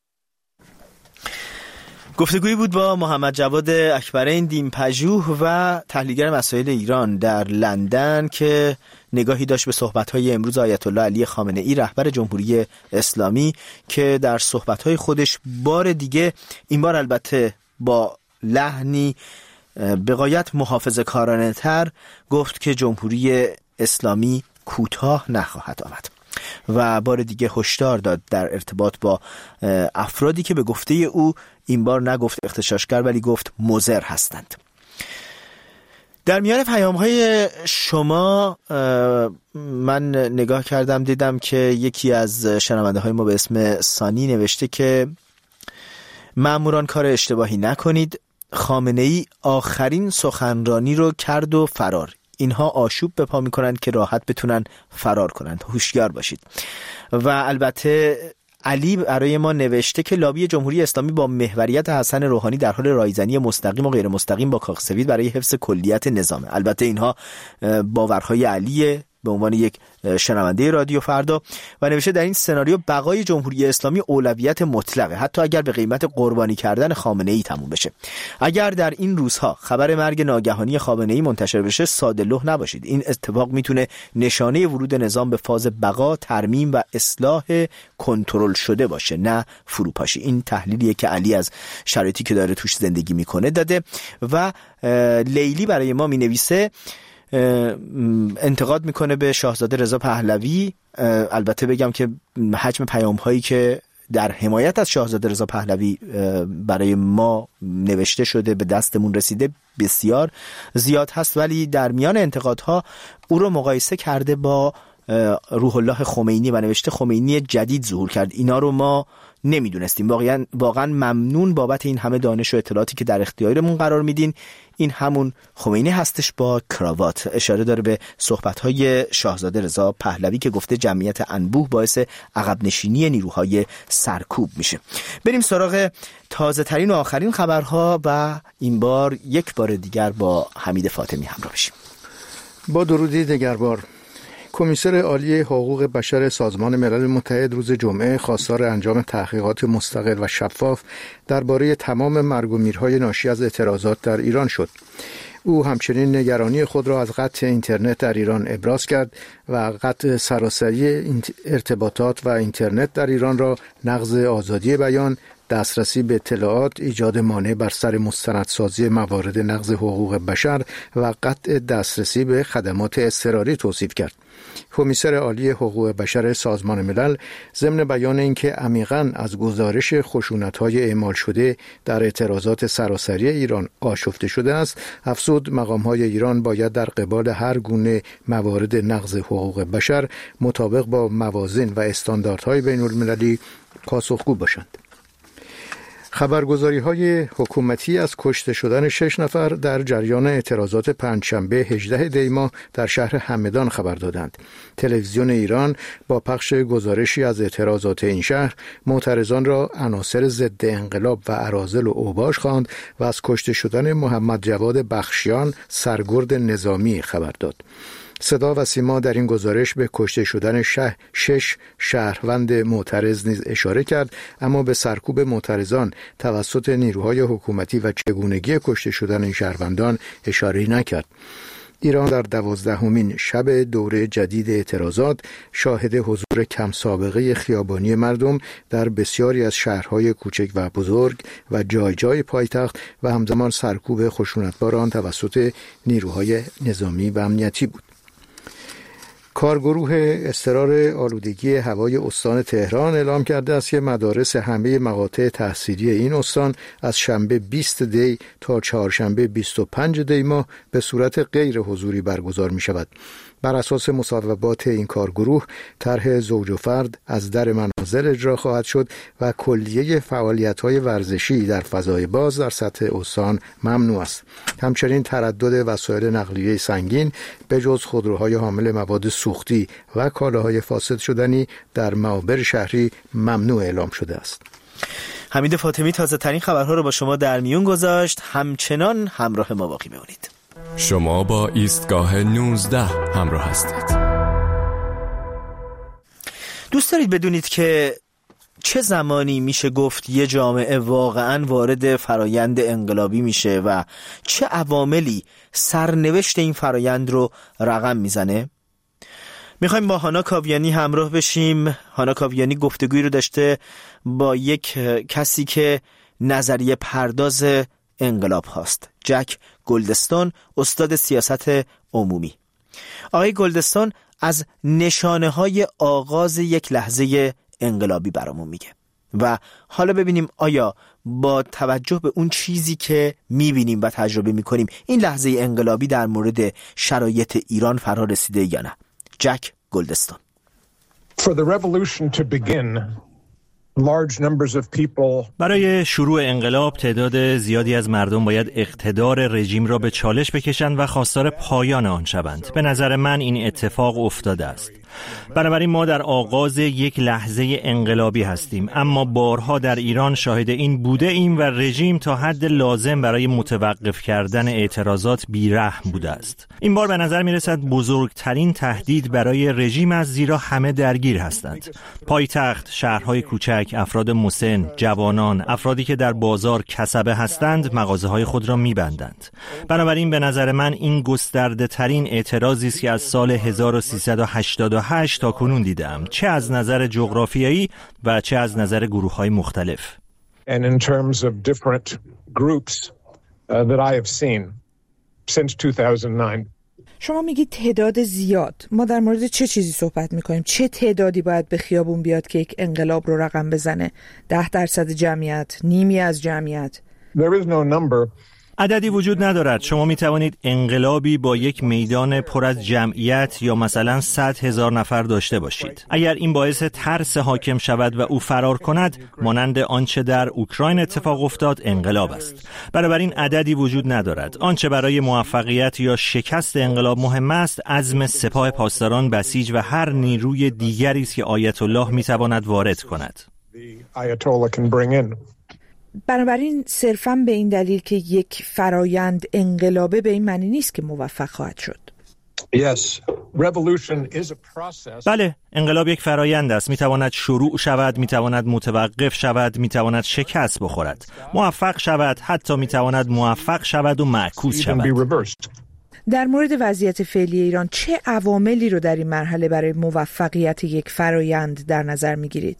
گفتگویی بود با محمد جواد اکبرین دینپژوه و تحلیلگر مسائل ایران در لندن که نگاهی داشت به صحبت‌های امروز آیت الله علی خامنه ای رهبر جمهوری اسلامی که در صحبت‌های خودش بار دیگه، این بار البته با لحنی به غایت محافظه‌کارانه تر، گفت که جمهوری اسلامی کوتاه نخواهد آمد و بار دیگه هشدار داد در ارتباط با افرادی که به گفته او این بار نگفت اغتشاشگر ولی گفت مضر هستند. در میان پیام‌های شما من نگاه کردم دیدم که یکی از شنونده‌های ما به اسم سانی نوشته که ماموران کار اشتباهی نکنید، خامنه‌ای آخرین سخنرانی رو کرد و فرار. اینها آشوب به پا می‌کنند که راحت بتونن فرار کنند. هوشیار باشید. و البته علی برای ما نوشته که لابی جمهوری اسلامی با محوریت حسن روحانی در حال رایزنی مستقیم و غیر مستقیم با کاخ سفید برای حفظ کلیت نظامه. البته اینها باورهای علیه به عنوان یک شنونده رادیو فردا و نوشته در این سناریو بقای جمهوری اسلامی اولویت مطلقه، حتی اگر به قیمت قربانی کردن خامنه‌ای تموم بشه. اگر در این روزها خبر مرگ ناگهانی خامنه‌ای منتشر بشه ساده لوح نباشید. این اتفاق میتونه نشانه ورود نظام به فاز بقا، ترمیم و اصلاح کنترل شده باشه، نه فروپاشی. این تحلیلیه که علی از شرایطی که داره توش زندگی میکنه داده. و لیلی برای ما مینویسه انتقاد میکنه به شاهزاده رضا پهلوی. البته بگم که حجم پیام هایی که در حمایت از شاهزاده رضا پهلوی برای ما نوشته شده به دستمون رسیده بسیار زیاد هست، ولی در میان انتقادها او رو مقایسه کرده با روح الله خمینی و نوشته خمینی جدید ظهور کرد. اینا رو ما نمیدونستیم. واقعا ممنون بابت این همه دانش و اطلاعاتی که در اختیارمون قرار میدین. این همون خمینی هستش با کراوات. اشاره داره به صحبت‌های شاهزاده رضا پهلوی که گفته جمعیت انبوه باعث عقب نشینی نیروهای سرکوب میشه. بریم سراغ تازه ترین و آخرین خبرها و این بار یک بار دیگر با حمید فاطمی همراه بشیم. با درودی دگربار. کمیسر عالی حقوق بشر سازمان ملل متحد روز جمعه خواستار انجام تحقیقات مستقل و شفاف درباره تمام مرگ و میرهای ناشی از اعتراضات در ایران شد. او همچنین نگرانی خود را از قطع اینترنت در ایران ابراز کرد و قطع سراسری ارتباطات و اینترنت در ایران را نقض آزادی بیان، دسترسی به اطلاعات، ایجاد مانع بر سر مستندسازی موارد نقض حقوق بشر و قطع دسترسی به خدمات اضطراری توصیف کرد. کمیسر عالی حقوق بشر سازمان ملل ضمن بیان اینکه عمیقاً از گزارش خشونت‌های اعمال شده در اعتراضات سراسری ایران آشفته شده است، افزود مقام‌های ایران باید در قبال هر گونه موارد نقض حقوق بشر مطابق با موازین و استانداردهای بین‌المللی پاسخگو باشند. خبرگزاری‌های حکومتی از کشته شدن 6 نفر در جریان اعتراضات پنجشنبه 18 دی ماه در شهر همدان خبر دادند. تلویزیون ایران با پخش گزارشی از اعتراضات این شهر معترضان را عناصر ضد انقلاب و اراذل و اوباش خواند و از کشته شدن محمد جواد بخشیان سرگرد نظامی خبر داد. صدا و سیما در این گزارش به کشته شدن 6 شهروند معترض نیز اشاره کرد، اما به سرکوب معترضان توسط نیروهای حکومتی و چگونگی کشته شدن این شهروندان اشاره نکرد. ایران در 12مین شب دوره جدید اعتراضات شاهد حضور کم سابقه خیابانی مردم در بسیاری از شهرهای کوچک و بزرگ و جای جای پایتخت و همزمان سرکوب خشونتبار آن توسط نیروهای نظامی و امنیتی بود. کارگروه اضطرار آلودگی هوای استان تهران اعلام کرده است که مدارس همه مقاطع تحصیلی این استان از شنبه 20 دی تا چهارشنبه 25 دی ماه به صورت غیر حضوری برگزار می شود. بر اساس مصوبات این کارگروه طرح زوج و فرد از در منازل اجرا خواهد شد و کلیه فعالیت‌های ورزشی در فضای باز در سطح استان ممنوع است. همچنین تردد وسایل نقلیه سنگین به جز خودروهای حامل مواد سوختی و کالاهای فاسد شدنی در معابر شهری ممنوع اعلام شده است. حمید فاطمی تازه ترین خبرها رو با شما در میون گذاشت. همچنان همراه ما باقی بمونید. شما با ایستگاه 19 همراه هستید. دوست دارید بدونید که چه زمانی میشه گفت یه جامعه واقعاً وارد فرایند انقلابی میشه و چه عواملی سرنوشت این فرایند رو رقم میزنه؟ میخوایم با هانا کاویانی همراه بشیم. هانا کاویانی گفتگویی رو داشته با یک کسی که نظریه پرداز انقلاب هاست، جک گلدستون، استاد سیاست عمومی. آقای گلدستون از نشانه های آغاز یک لحظه انقلابی برامون میگه و حالا ببینیم آیا با توجه به اون چیزی که میبینیم و تجربه میکنیم این لحظه انقلابی در مورد شرایط ایران فرا رسیده یا نه. جک گلدستان. For the revolution to begin, large numbers of people... برای شروع انقلاب تعداد زیادی از مردم باید اقتدار رژیم را به چالش بکشند و خواستار پایان آن شوند. به نظر من این اتفاق افتاده است. بنابراین ما در آغاز یک لحظه انقلابی هستیم، اما بارها در ایران شاهد این بوده ایم و رژیم تا حد لازم برای متوقف کردن اعتراضات بیرحم بوده است. این بار به نظر می رسد بزرگترین تهدید برای رژیم است، زیرا همه درگیر هستند. پایتخت، شهرهای کوچک، افراد مسن، جوانان، افرادی که در بازار کسبه هستند مغازه‌های خود را می‌بندند. بنابراین به نظر من این گسترده ترین اعتراضی است که از سال 1388 تا کنون دیدم، چه از نظر جغرافیایی و چه از نظر گروه‌های مختلف. And in terms of different groups that I have seen since 2009. شما میگید تعداد زیاد. ما در مورد چه چیزی صحبت میکنیم؟ چه تعدادی باید به خیابون بیاد که یک انقلاب رو رقم بزنه؟ 10% جمعیت؟ نیمی از جمعیت؟ There is no number. عددی وجود ندارد. شما می توانید انقلابی با یک میدان پر از جمعیت یا مثلا 100,000 نفر داشته باشید. اگر این باعث ترس حاکم شود و او فرار کند، مانند آنچه در اوکراین اتفاق افتاد، انقلاب است. بنابراین عددی وجود ندارد. آنچه برای موفقیت یا شکست انقلاب مهم است، عزم سپاه پاسداران بسیج و هر نیروی دیگری است که آیت الله می تواند وارد کند. بنابراین صرفاً به این دلیل که یک فرایند انقلابه به این معنی نیست که موفق خواهد شد. بله، انقلاب یک فرایند است. میتواند شروع شود، میتواند متوقف شود، میتواند شکست بخورد، موفق شود، حتی میتواند موفق شود و معکوس شود. در مورد وضعیت فعلی ایران چه عواملی رو در این مرحله برای موفقیت یک فرایند در نظر میگیرید؟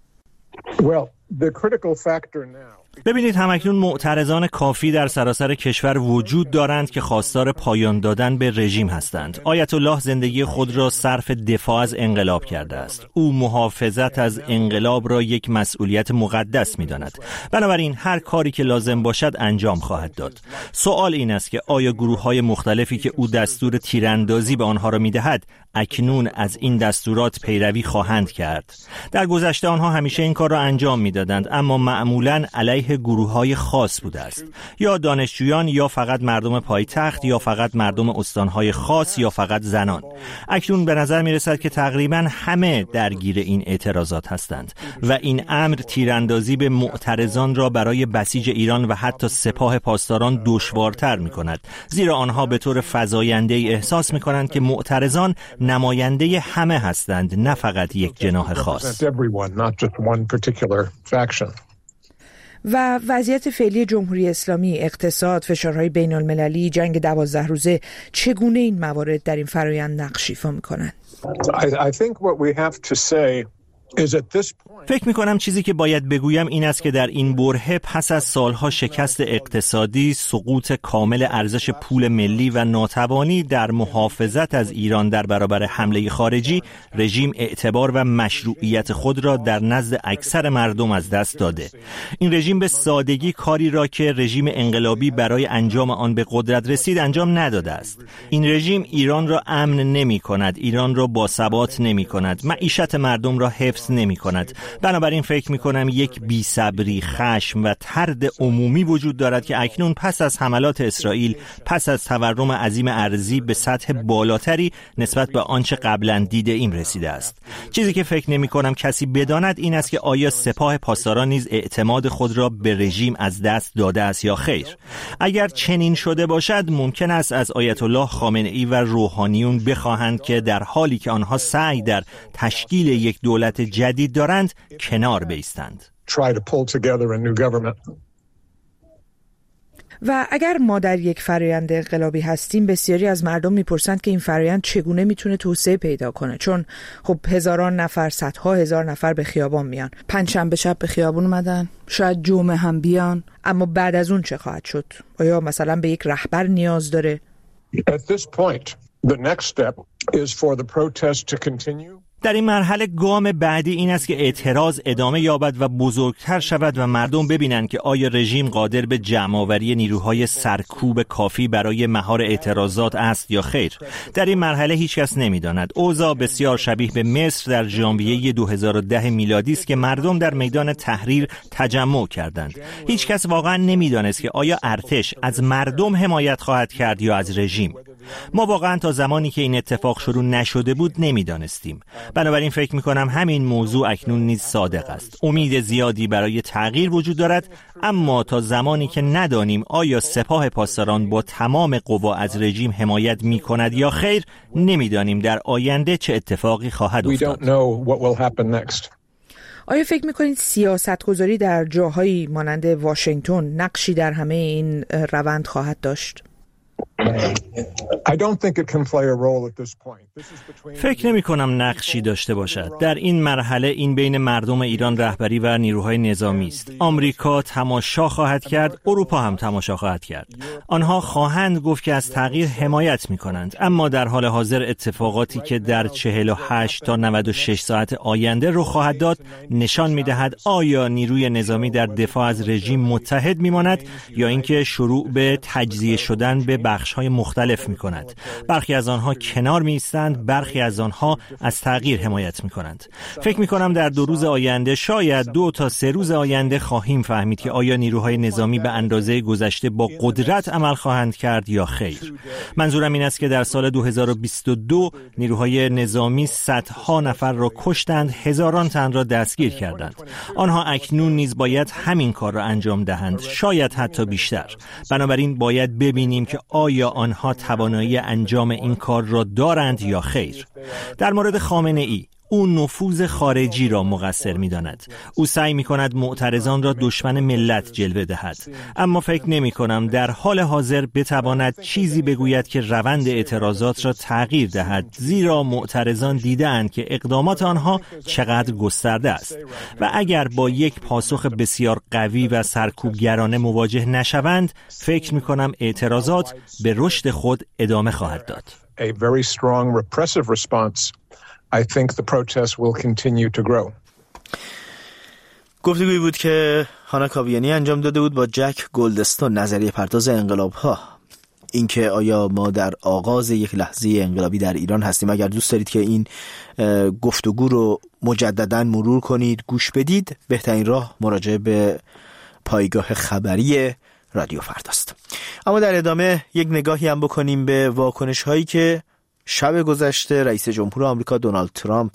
ببینید، همکنون معترضان کافی در سراسر کشور وجود دارند که خواستار پایان دادن به رژیم هستند. آیت الله زندگی خود را صرف دفاع از انقلاب کرده است. او محافظت از انقلاب را یک مسئولیت مقدس می‌داند. بنابراین هر کاری که لازم باشد انجام خواهد داد. سوال این است که آیا گروه‌های مختلفی که او دستور تیراندازی به آنها را می‌دهد اکنون از این دستورات پیروی خواهند کرد؟ در گذشته آنها همیشه این کار را انجام می‌دادند، اما معمولاً علیه گروه‌های خاص بوده است، یا دانشجویان، یا فقط مردم پایتخت، یا فقط مردم استان‌های خاص، یا فقط زنان. اکنون به نظر می‌رسد که تقریباً همه درگیر این اعتراضات هستند و این امر تیراندازی به معترضان را برای بسیج ایران و حتی سپاه پاسداران دشوارتر می‌کند، زیرا آنها به طور فزاینده‌ای احساس می‌کنند که معترضان نماینده همه هستند، نه فقط یک جناح خاص. و وضعیت فعلی جمهوری اسلامی، اقتصاد، فشارهای بین المللی، جنگ 12 روزه، چگونه این موارد در این فرایند نقش ایفا می‌کنند؟ فکر می‌کنم چیزی که باید بگویم این است که در این برهه پس از سالها شکست اقتصادی، سقوط کامل ارزش پول ملی و ناتوانی در محافظت از ایران در برابر حمله خارجی، رژیم اعتبار و مشروعیت خود را در نزد اکثر مردم از دست داده. این رژیم به سادگی کاری را که رژیم انقلابی برای انجام آن به قدرت رسید انجام نداده است. این رژیم ایران را امن نمی‌کند، ایران را باثبات نمی‌کند، معیشت مردم را حفظ نمی‌کند. بنابراین فکر می‌کنم یک بی‌صبری، خشم و طرد عمومی وجود دارد که اکنون پس از حملات اسرائیل، پس از تورم عظیم ارضی به سطح بالاتری نسبت به آنچه قبلا دیده ایم رسیده است. چیزی که فکر نمی‌کنم کسی بداند این است که آیا سپاه پاسداران نیز اعتماد خود را به رژیم از دست داده است یا خیر. اگر چنین شده باشد ممکن است از آیت الله خامنه‌ای و روحانیون بخواهند که در حالی که آنها سعی در تشکیل یک دولت جدید دارند کنار بایستند. و اگر ما در یک فرآیند انقلابی هستیم، بسیاری از مردم میپرسند که این فرآیند چگونه میتونه توسعه پیدا کنه، چون خب هزاران نفر، صدها هزار نفر به خیابان میان. پنجشنبه شب به خیابان اومدن، شاید جمعه هم بیان، اما بعد از اون چه خواهد شد؟ آیا مثلا به یک رهبر نیاز داره؟ At this point, the next step is for the protest to continue. در این مرحله گام بعدی این است که اعتراض ادامه یابد و بزرگتر شود و مردم ببینند که آیا رژیم قادر به جمع‌آوری نیروهای سرکوب کافی برای مهار اعتراضات است یا خیر. در این مرحله هیچ کس نمی‌داند. اوضاع بسیار شبیه به مصر در ژانویه 2010 میلادی است که مردم در میدان تحریر تجمع کردند. هیچ کس واقعا نمی‌دانست که آیا ارتش از مردم حمایت خواهد کرد یا از رژیم. ما واقعا تا زمانی که این اتفاق شروع نشده بود نمی‌دانستیم. بنابراین فکر می‌کنم همین موضوع اکنون نیز صادق است. امید زیادی برای تغییر وجود دارد، اما تا زمانی که ندانیم آیا سپاه پاسداران با تمام قوا از رژیم حمایت می‌کند یا خیر، نمی‌دانیم در آینده چه اتفاقی خواهد افتاد. آیا فکر می‌کنید سیاستگذاری در جاهایی مانند واشنگتن نقشی در همه این روند خواهد داشت؟ فکر نمی کنم نقشی داشته باشد. در این مرحله این بین مردم ایران رهبری و نیروهای نظامی است. آمریکا تماشا خواهد کرد، اروپا هم تماشا خواهد کرد. آنها خواهند گفت که از تغییر حمایت می کنند، اما در حال حاضر اتفاقاتی که در 48 تا 96 ساعت آینده رخ خواهد داد نشان می دهد آیا نیروی نظامی در دفاع از رژیم متحد می ماند یا اینکه شروع به تجزیه شدن به بخش‌های مختلف می‌کند. برخی از آنها کنار می‌ایستند، برخی از آنها از تغییر حمایت می‌کنند. فکر می‌کنم در 2 روز آینده، شاید 2 تا 3 روز آینده خواهیم فهمید که آیا نیروهای نظامی به اندازه گذشته با قدرت عمل خواهند کرد یا خیر. منظورم این است که در سال 2022 نیروهای نظامی صدها نفر را کشتند، هزاران تن را دستگیر کردند. آنها اکنون نیز باید همین کار را انجام دهند، شاید حتی بیشتر. بنابراین باید ببینیم که آیا آنها توانایی انجام این کار را دارند یا خیر. در مورد خامنه‌ای، او نفوذ خارجی را مقصر می‌داند. او سعی می‌کند معترضان را دشمن ملت جلوه دهد، اما فکر نمی‌کنم در حال حاضر بتواند چیزی بگوید که روند اعتراضات را تغییر دهد، زیرا معترضان دیده‌اند که اقدامات آنها چقدر گسترده است و اگر با یک پاسخ بسیار قوی و سرکوبگرانه مواجه نشوند، فکر می‌کنم اعتراضات به رشد خود ادامه خواهد داد. A very strong repressive response. I think the protests will continue to grow. گفتگویی بود که هانا کاویانی انجام داده بود با جک گلدستون، نظریه پرداز انقلاب‌ها. اینکه آیا ما در آغاز یک لحظه انقلابی در ایران هستیم؟ اگر دوست دارید که این گفتگو رو مجدداً مرور کنید، گوش بدید، بهترین راه مراجعه به پایگاه خبری رادیو فرداست. اما در ادامه یک نگاهی هم بکنیم به واکنش هایی که شب گذشته رئیس جمهور آمریکا دونالد ترامپ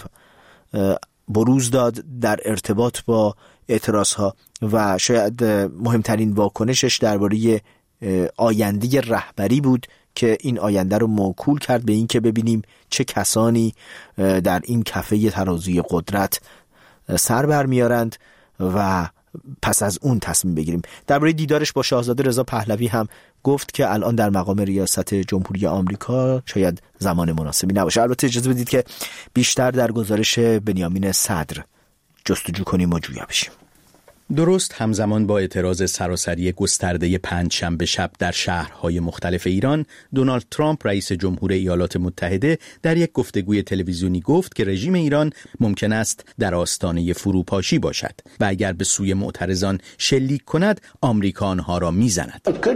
بروز داد در ارتباط با اعتراضها و شاید مهمترین واکنشش درباره آینده رهبری بود که این آینده رو موکول کرد به این که ببینیم چه کسانی در این کفه ترازوی قدرت سر برمیارند و پس از اون تصمیم بگیریم. درباره دیدارش با شاهزاده رضا پهلوی هم گفت که الان در مقام ریاست جمهوری آمریکا شاید زمان مناسبی نباشه. البته اجازه بدید که بیشتر در گزارش بنیامین صدر جستجو کنیم و جویا بشیم. درست همزمان با اعتراض سراسری گسترده پنجشنبه شب در شهرهای مختلف ایران، دونالد ترامپ رئیس جمهور ایالات متحده در یک گفتگوی تلویزیونی گفت که رژیم ایران ممکن است در آستانه فروپاشی باشد و اگر به سوی معترضان شلیک کند، آمریکا آنها را میزند.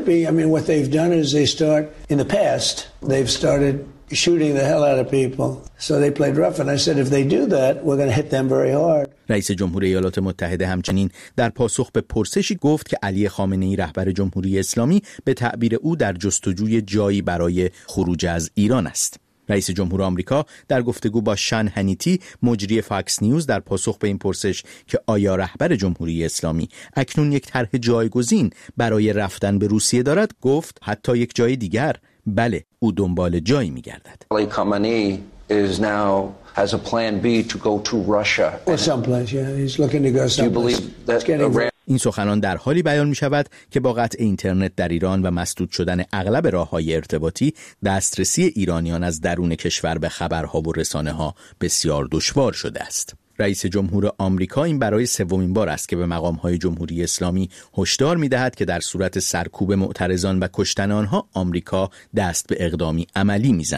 shooting the hell out of people. So they played rough and I said if they do that we're going to hit them very hard. رئیس جمهور ایالات متحده همچنین در پاسخ به پرسشی گفت که علی خامنه‌ای رهبر جمهوری اسلامی به تعبیر او در جستجوی جایی برای خروج از ایران است. رئیس جمهور آمریکا در گفتگو با شان هنیتی مجری فاکس نیوز در پاسخ به این پرسش که آیا رهبر جمهوری اسلامی اکنون یک طرح جایگزین برای رفتن به روسیه دارد گفت حتی یک جای دیگر. بله، او دنبال جایی می‌گردد. Ali Khamenei is now has a plan B to go to Russia. Or someplace, yeah. He's looking to go someplace. این سخنان در حالی بیان می شود که با قطع اینترنت در ایران و مسدود شدن اغلب راه‌های ارتباطی، دسترسی ایرانیان از درون کشور به خبرها و رسانه‌ها بسیار دشوار شده است. رئیس جمهور آمریکا این برای سومین بار است که به مقام‌های جمهوری اسلامی هشدار می‌دهد که در صورت سرکوب معترضان و کشتن آنها، آمریکا دست به اقدامی عملی می‌زند.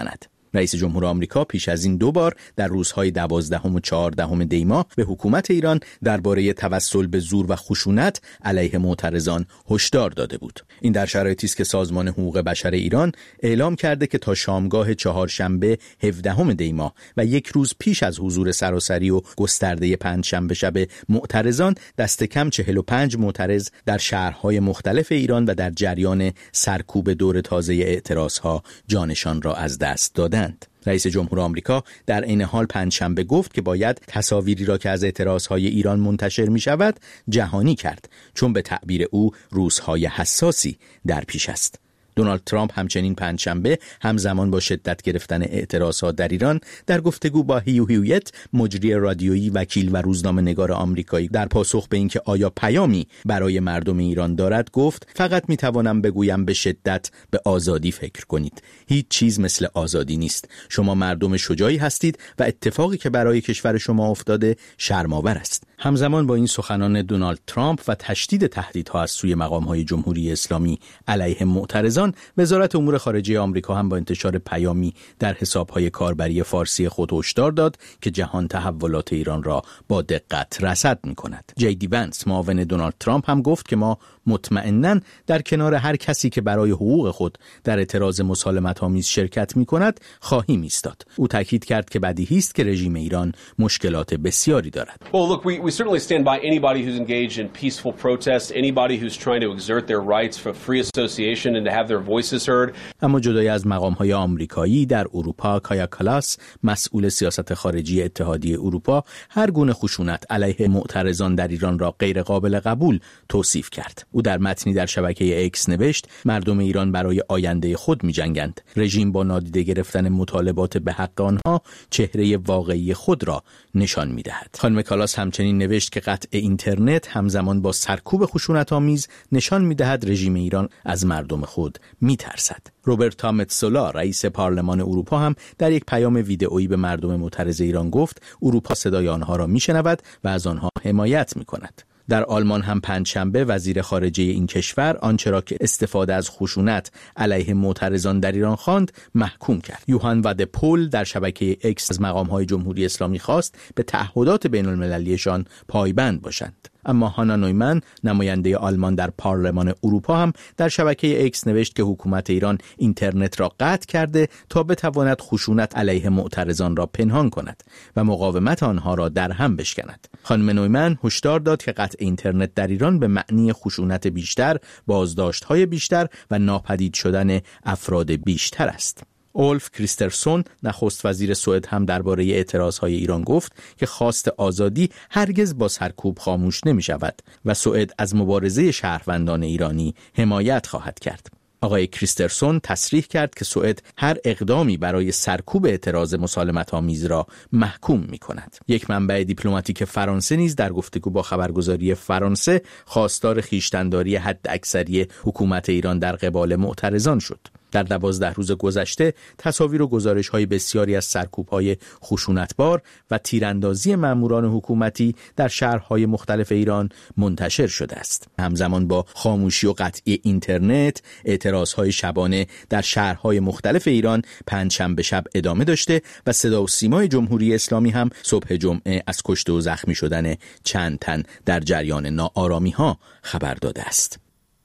رئیس جمهور آمریکا پیش از این 2 بار در روزهای 12 و 14 دی ماه به حکومت ایران درباره توسل به زور و خشونت علیه معترضان هشدار داده بود. این در شرایطی است که سازمان حقوق بشر ایران اعلام کرده که تا شامگاه چهارشنبه 17 دی ماه و 1 روز پیش از حضور سراسری و گسترده پنجشنبه شب معترضان، دست کم 45 معترض در شهرهای مختلف ایران و در جریان سرکوب دور تازه اعتراضها جانشان را از دست دادند. رئیس جمهور آمریکا در این حال پنجشنبه گفت که باید تصاویری را که از اعتراضهای ایران منتشر می شود جهانی کرد، چون به تعبیر او روزهای حساسی در پیش است. دونالد ترامپ همچنین پنجشنبه همزمان با شدت گرفتن اعتراضات در ایران در گفتگو با هیو هیویت، مجری رادیویی، وکیل و روزنامه‌نگار آمریکایی، در پاسخ به اینکه آیا پیامی برای مردم ایران دارد گفت: فقط میتوانم بگویم به شدت به آزادی فکر کنید. هیچ چیز مثل آزادی نیست. شما مردم شجاعی هستید و اتفاقی که برای کشور شما افتاده شرم‌آور است. همزمان با این سخنان دونالد ترامپ و تشدید تهدیدها از سوی مقام‌های جمهوری اسلامی علیه معترضان، وزارت امور خارجه آمریکا هم با انتشار پیامی در حساب‌های کاربری فارسی خود هشدار داد که جهان تحولات ایران را با دقت رصد می‌کند. جی دی ونس، معاون دونالد ترامپ، هم گفت که ما مطمئناً در کنار هر کسی که برای حقوق خود در اعتراض مسالمت‌آمیز شرکت می‌کند خواهیم ایستاد. او تاکید کرد که بدیهی است که رژیم ایران مشکلات بسیاری دارد. We certainly stand by anybody who's engaged in peaceful protest, anybody who's trying to exert their rights for free association and to have their voices heard. اما جدای از مقام‌های آمریکایی، در اروپا کایا کالاس، مسئول سیاست خارجی اتحادیه اروپا، هر گونه خشونت علیه معترضان در ایران را غیر قابل قبول توصیف کرد. او در متنی در شبکه اکس نوشت: مردم ایران برای آینده خود می‌جنگند. رژیم با نادیده گرفتن مطالبات به حق آنها چهره واقعی خود را نشان می‌دهد. خانم کالاس همچنین نوشت که قطع اینترنت همزمان با سرکوب خشونت‌آمیز نشان می‌دهد رژیم ایران از مردم خود می‌ترسد. روبرتا متسولا، رئیس پارلمان اروپا، هم در یک پیام ویدئویی به مردم معترض ایران گفت اروپا صدای آنها را می‌شنود و از آنها حمایت می‌کند. در آلمان هم پنجشنبه وزیر خارجه این کشور آنچه را که استفاده از خشونت علیه معترضان در ایران خواند محکوم کرد. یوهان وادپول در شبکه اکس از مقام‌های جمهوری اسلامی خواست به تعهدات بین‌المللیشان پایبند باشند. اما هانا نویمن، نماینده آلمان در پارلمان اروپا، هم در شبکه اکس نوشت که حکومت ایران اینترنت را قطع کرده تا بتواند خشونت علیه معترضان را پنهان کند و مقاومت آنها را در هم بشکند. خانم نویمن هشدار داد که قطع اینترنت در ایران به معنی خشونت بیشتر، بازداشت‌های بیشتر و ناپدید شدن افراد بیشتر است. اولف کریسترسون، نخست وزیر سوئد، هم درباره اعتراضهای ایران گفت که خواست آزادی هرگز با سرکوب خاموش نمی شود و سوئد از مبارزه شهروندان ایرانی حمایت خواهد کرد. آقای کریسترسون تصریح کرد که سوئد هر اقدامی برای سرکوب اعتراض مسالمت‌آمیز را محکوم می‌کند. یک منبع دیپلماتیک فرانسه نیز در گفتگو با خبرگزاری فرانسه خواستار خویشتن‌داری حداکثری حکومت ایران در قبال معترضان شد. در 12 روز گذشته تصاویر و گزارش‌های بسیاری از سرکوب‌های خشونتبار و تیراندازی ماموران حکومتی در شهرهای مختلف ایران منتشر شده است. همزمان با خاموشی و قطعی اینترنت، اعتراض‌های شبانه در شهرهای مختلف ایران پنجشنبه شب ادامه داشته و صدا و سیمای جمهوری اسلامی هم صبح جمعه از کشته و زخمی شدن چند تن در جریان ناآرامی‌ها خبر داده است.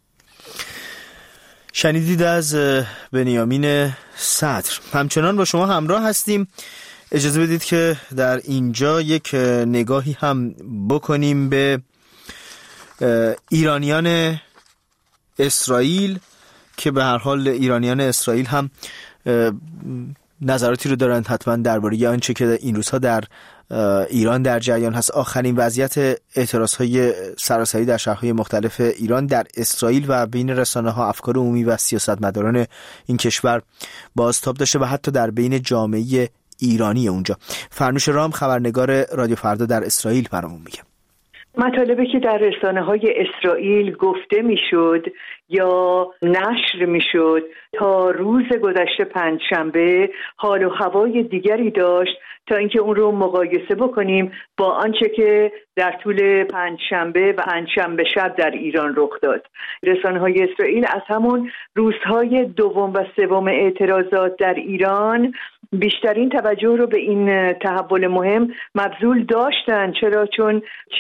شنیدید از بنیامین صدر. همچنان با شما همراه هستیم. اجازه بدید که در اینجا یک نگاهی هم بکنیم به ایرانیان اسرائیل که به هر حال ایرانیان اسرائیل هم نظراتی رو دارند حتما درباره آنچه که این روزها در ایران در جریان هست. آخرین وضعیت اعتراضهای سراسری در شهرهای مختلف ایران در اسرائیل و بین رسانه‌ها، افکار عمومی و سیاستمداران این کشور بازتاب داشته و حتی در بین جامعه ایرانی اونجا. فرنوش رام، خبرنگار رادیو فردا در اسرائیل، برامون میگه. مطالبی که در رسانه‌های اسرائیل گفته میشد یا نشر میشد تا روز گذشته پنجشنبه حال و هوای دیگری داشت تا اینکه اون رو مقایسه بکنیم با آنچه که در طول پنجشنبه و پنجشنبه شب در ایران رخ داد. رسانه‌های اسرائیل از همون روزهای دوم و سوم اعتراضات در ایران بیشترین توجه رو به این تحول مهم مبذول داشتن. چرا؟ چون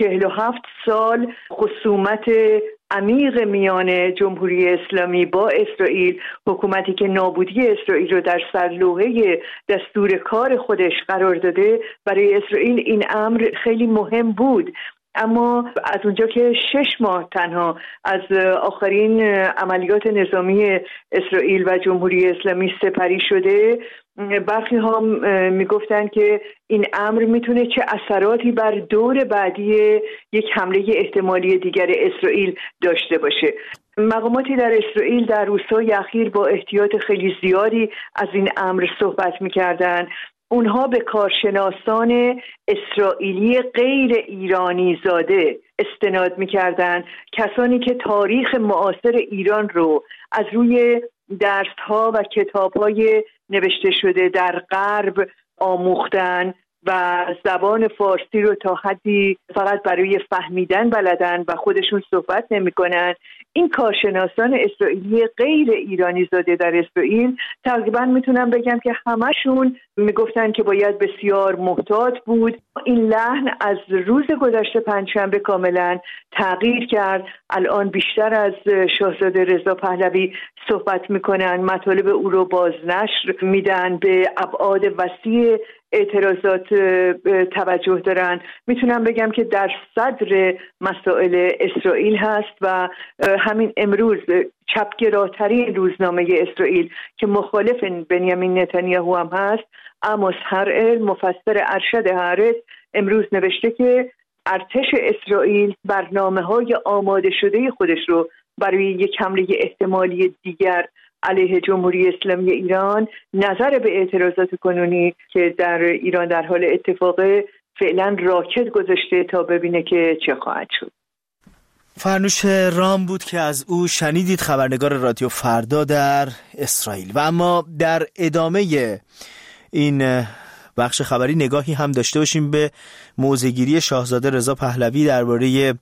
47 سال خصومت عمیق میان جمهوری اسلامی با اسرائیل، حکومتی که نابودی اسرائیل رو در سرلوحه دستور کار خودش قرار داده، برای اسرائیل این امر خیلی مهم بود. اما از اونجا که 6 ماه تنها از آخرین عملیات نظامی اسرائیل و جمهوری اسلامی سپری شده، برخی ها میگفتن که این امر میتونه چه اثراتی بر دور بعدی یک حمله احتمالی دیگر اسرائیل داشته باشه. مقاماتی در اسرائیل در روزهای اخیر با احتیاط خیلی زیادی از این امر صحبت میکردن. اونها به کارشناسان اسرائیلی غیر ایرانی زاده استناد می‌کردند، کسانی که تاریخ معاصر ایران رو از روی درس‌ها و کتاب‌های نوشته شده در غرب آموختن و زبان فارسی رو تا حدی فقط برای فهمیدن بلدن و خودشون صحبت نمی‌کنن. این کارشناسان اسرائیلی غیر ایرانی زاده در اسرائیل تقریبا میتونم بگم که همشون میگفتن که باید بسیار محتاط بود. این لحن از روز گذشته پنجشنبه کاملا تغییر کرد. الان بیشتر از شاهزاده رضا پهلوی صحبت میکنن، مطالب او رو بازنشر میدن، به ابعاد وسیع اعتراضات توجه دارن. میتونم بگم که در صدر مسائل اسرائیل هست و همین امروز چپگراترین روزنامه اسرائیل که مخالف بنیامین نتانیاهو هم هست، عموس هرئل، مفسر ارشد هارتز، امروز نوشته که ارتش اسرائیل برنامه‌های آماده شده خودش رو برای یک حمله احتمالی دیگر علیه جمهوری اسلامی ایران نظر به اعتراضات کنونی که در ایران در حال اتفاق فعلا راکت گذاشته تا ببینه که چه خواهد شد. فرنوش رام بود که از او شنیدید، خبرنگار رادیو فردا در اسرائیل. و اما در ادامه این بخش خبری نگاهی هم داشته باشیم به موضع‌گیری شاهزاده رضا پهلوی درباره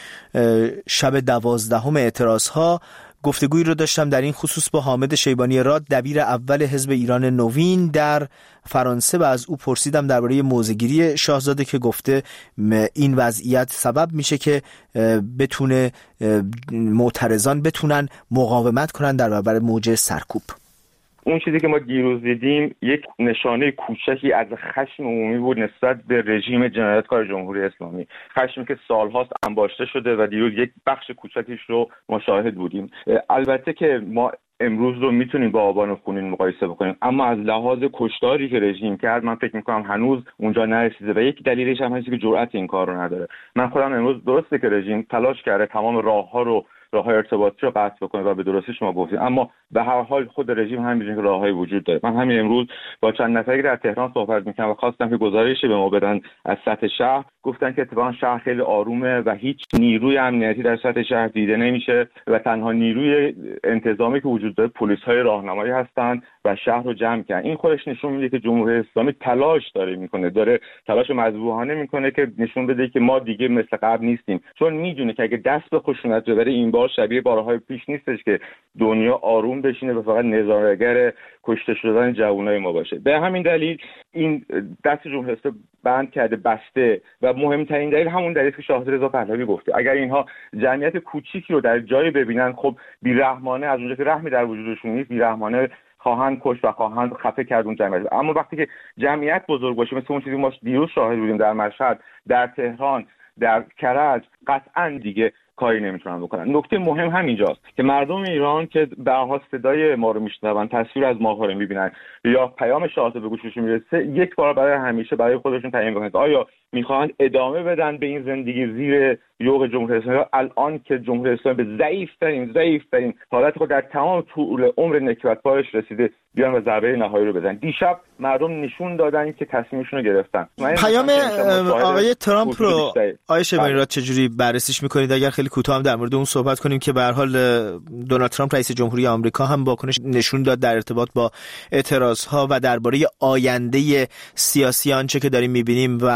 شب 12 اعتراض‌ها. گفتگویی رو داشتم در این خصوص با حامد شیبانی راد، دبیر اول حزب ایران نوین در فرانسه، و از او پرسیدم درباره موضع‌گیری شاهزاده که گفته این وضعیت سبب میشه که بتونه معترضان بتونن مقاومت کنن در برابر موج سرکوب. اون چیزی که ما دیروز دیدیم یک نشانه کوچکی از خشم عمومی بود نسبت به رژیم جنایتکار جمهوری اسلامی، خشمی که سالهاست انباشته شده و دیروز یک بخش کوچکیش رو مشاهد بودیم. البته که ما امروز رو میتونیم با آبان خونین مقایسه بکنیم، اما از لحاظ کشتاری که رژیم کرد من فکر میکنم هنوز اونجا نرسیده و یک دلیلش هم هست که جرأت این کار رو نداره. من خودم امروز درسته که رژیم تلاش کرده تمام راههای ارتباطی رو قطع بکنه و به درستی شما گفتید، اما به هر حال خود رژیم هم می‌دونه که راههایی وجود داره. من همین امروز با چند نفری در تهران صحبت می‌کردم و خواستم که گزارشی به ما بدن از سطح شهر. گفتن که اتفاقا شهر خیلی آرومه و هیچ نیروی امنیتی در سطح شهر دیده نمیشه و تنها نیروی انتظامی که وجود داره پلیس‌های راهنمایی هستند و شهر رو جمع کردن. این خودش نشون میده که جمهوری اسلامی تلاش داره تلاش مذبوحانه میکنه که نشون بده که ما دیگه مثل قبل نیستیم، چون میدونه که اگه دست به خشونت ببره این بار شبیه بارهای پیش نیستش که دنیا آروم بشینه و فقط نظاره‌گر کشته شدن جوانای ما باشه. به همین دلیل این دست جمهوری اسلامی بند کرده، بسته، و مهمترین دلیل همون دلیلی که شاهزاده رضا پهلوی گفته. اگر اینها جمعیت کوچیکی رو در جایی ببینن، خب بی‌رحمانه از اونجا که رحمی در وجودشون نیست، بی‌رحمانه خواهند کشت و خواهند خفه کرد اون جمعیت. اما وقتی که جمعیت بزرگ باشه، مثل اون چیزی ما دیروز شاهد بودیم در مشهد، در تهران، در کرج، قطعاً دیگه کاری نمیتونن بکنن. نکته مهم همینجاست که مردم ایران که به هر صدای ما رو میشنون، تصویر از ما رو میبینن یا پیام شاهزاده به گوششون میرسه، یک بار برای همیشه برای خودشون تعیین کنند آیا میخواهند ادامه بدن به این زندگی زیر یوغ جمهوری اسلامی، الان که جمهوری اسلامی به ضعیف‌ترین حالت خود در تمام طول عمر نکبتبارش رسیده، بیان و ضربه نهایی رو بزنن. دیشب مردم نشون دادن که تصمیمشون رو گرفتن. پیام آقای ترامپ رو آقای شیبانی راد چجوری بررسیش میکنید؟ اگر خیلی کوتاه هم در مورد اون صحبت کنیم که به هر حال دونالد ترامپ رئیس جمهوری آمریکا هم واکنش نشون داد در ارتباط با اعتراضها و درباره آینده سیاسی آنچه که داریم میبینیم و به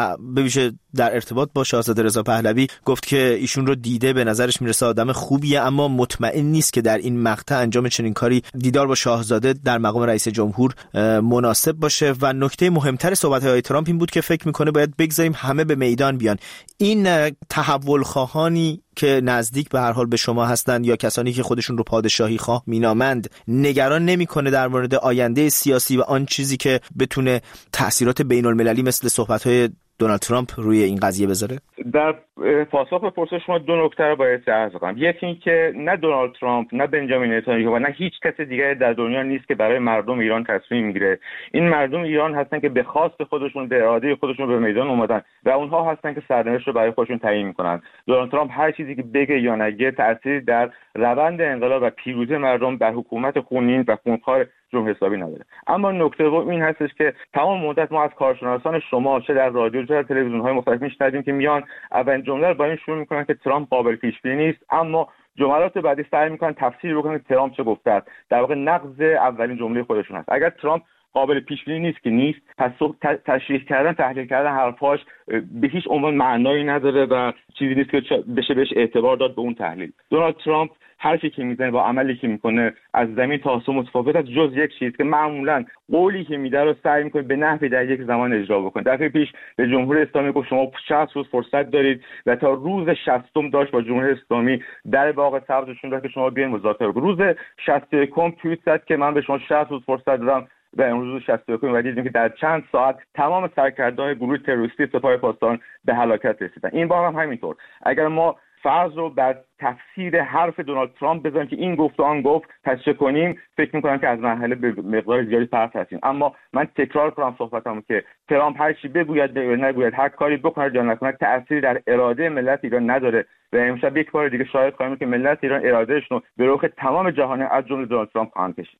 ویژه در ارتباط با شاهزاده رضا پهلوی گفت که ایشون رو دیده، به نظرش میرسه آدم خوبیه، اما مطمئن نیست که در این مقطع انجام چنین کاری دیدار با شاهزاده در مقام رئیس جمهور مناسب باشه. و نکته مهمتر صحبت‌های آقای ترامپ این بود که فکر میکنه باید بگذاریم همه به میدان بیان. این تحول خواهانی که نزدیک به هر حال به شما هستند یا کسانی که خودشون رو پادشاهی خواه مینامند نگران نمیکنه در مورد آینده سیاسی و آن چیزی که بتونه تأثیرات بین‌المللی مثل صحبت‌های دونالد ترامپ روی این قضیه بذاره؟ در پاسخ به پرسش شما دو نکته رو باید عرض کنم. یکی این که نه دونالد ترامپ، نه بنجامین نتانیاهو و نه هیچ کس دیگری در دنیا نیست که برای مردم ایران تصمیم میگیره. این مردم ایران هستن که به خواست خودشون، به اراده خودشون به میدان اومدن و اونها هستن که سرنوشت رو برای خودشون تعیین میکنن. دونالد ترامپ هر چیزی که بگه یا نگه تأثیری در روند انقلاب و پیروزی مردم بر حکومت خونین و خونخوار جمهوری اسلامی نداره. اما نکته دوم این هستش که تمام مدت ما از کارشناسان شما چه در رادیو چه در تلویزیون‌های مختلف میشنویم که میان اولین جمله رو با این شروع میکنن که ترامپ قابل پیش بینی نیست، اما جملات بعدی سعی میکنن تفسیر بکنن که ترامپ چه گفته است. در واقع نقض اولین جمله خودشون هست. اگر ترامپ قابل پیش بینی نیست که نیست، پس تشریح کردن، تحلیل کردن حرفاش به هیچ عنوان معنایی نداره و چیزی نیست که بشه بهش اعتبار داد به اون تحلیل. دونالد ترامپ حرفی که میزنه با عملی که میکنه از زمین تا آسمون متفاوت است، جز یک چیز که معمولا قولی که میده رو سعی میکنه به نحوی در یک زمان اجرا بکنه. دفعه پیش به جمهوری اسلامی گفت شما 60 روز فرصت دارید و تا روز 60 داشت با جمهوری اسلامی در باغ سبزشون داشت که شما بیاین مذاکره کنید. روز 61 توییت زد که من به شما 60 روز فرصت دادم و امروز 61 و دیدیم که در چند ساعت تمام سرکرده‌های گروه تروریستی سپاه پاسداران به هلاکت رسیدن. این بار هم همینطور. اگر ما فرض رو بر تفسیر حرف دونالد ترامپ بزنیم که این گفت و آن گفت تشریح کنیم، فکر می‌کنم که از مرحله به مقدار زیادی پرت هستیم. اما من تکرار کنم صحبتامو که ترامپ هر چی بگوید نگوید، هر کاری بکنه یا نکنه، تأثیری در اراده ملت ایران نداره و امشب یک بار دیگه شاهد خواهیم که ملت ایران ارادهشون به رخ تمام جهان از جمله دونالد ترامپ خواهند کشید.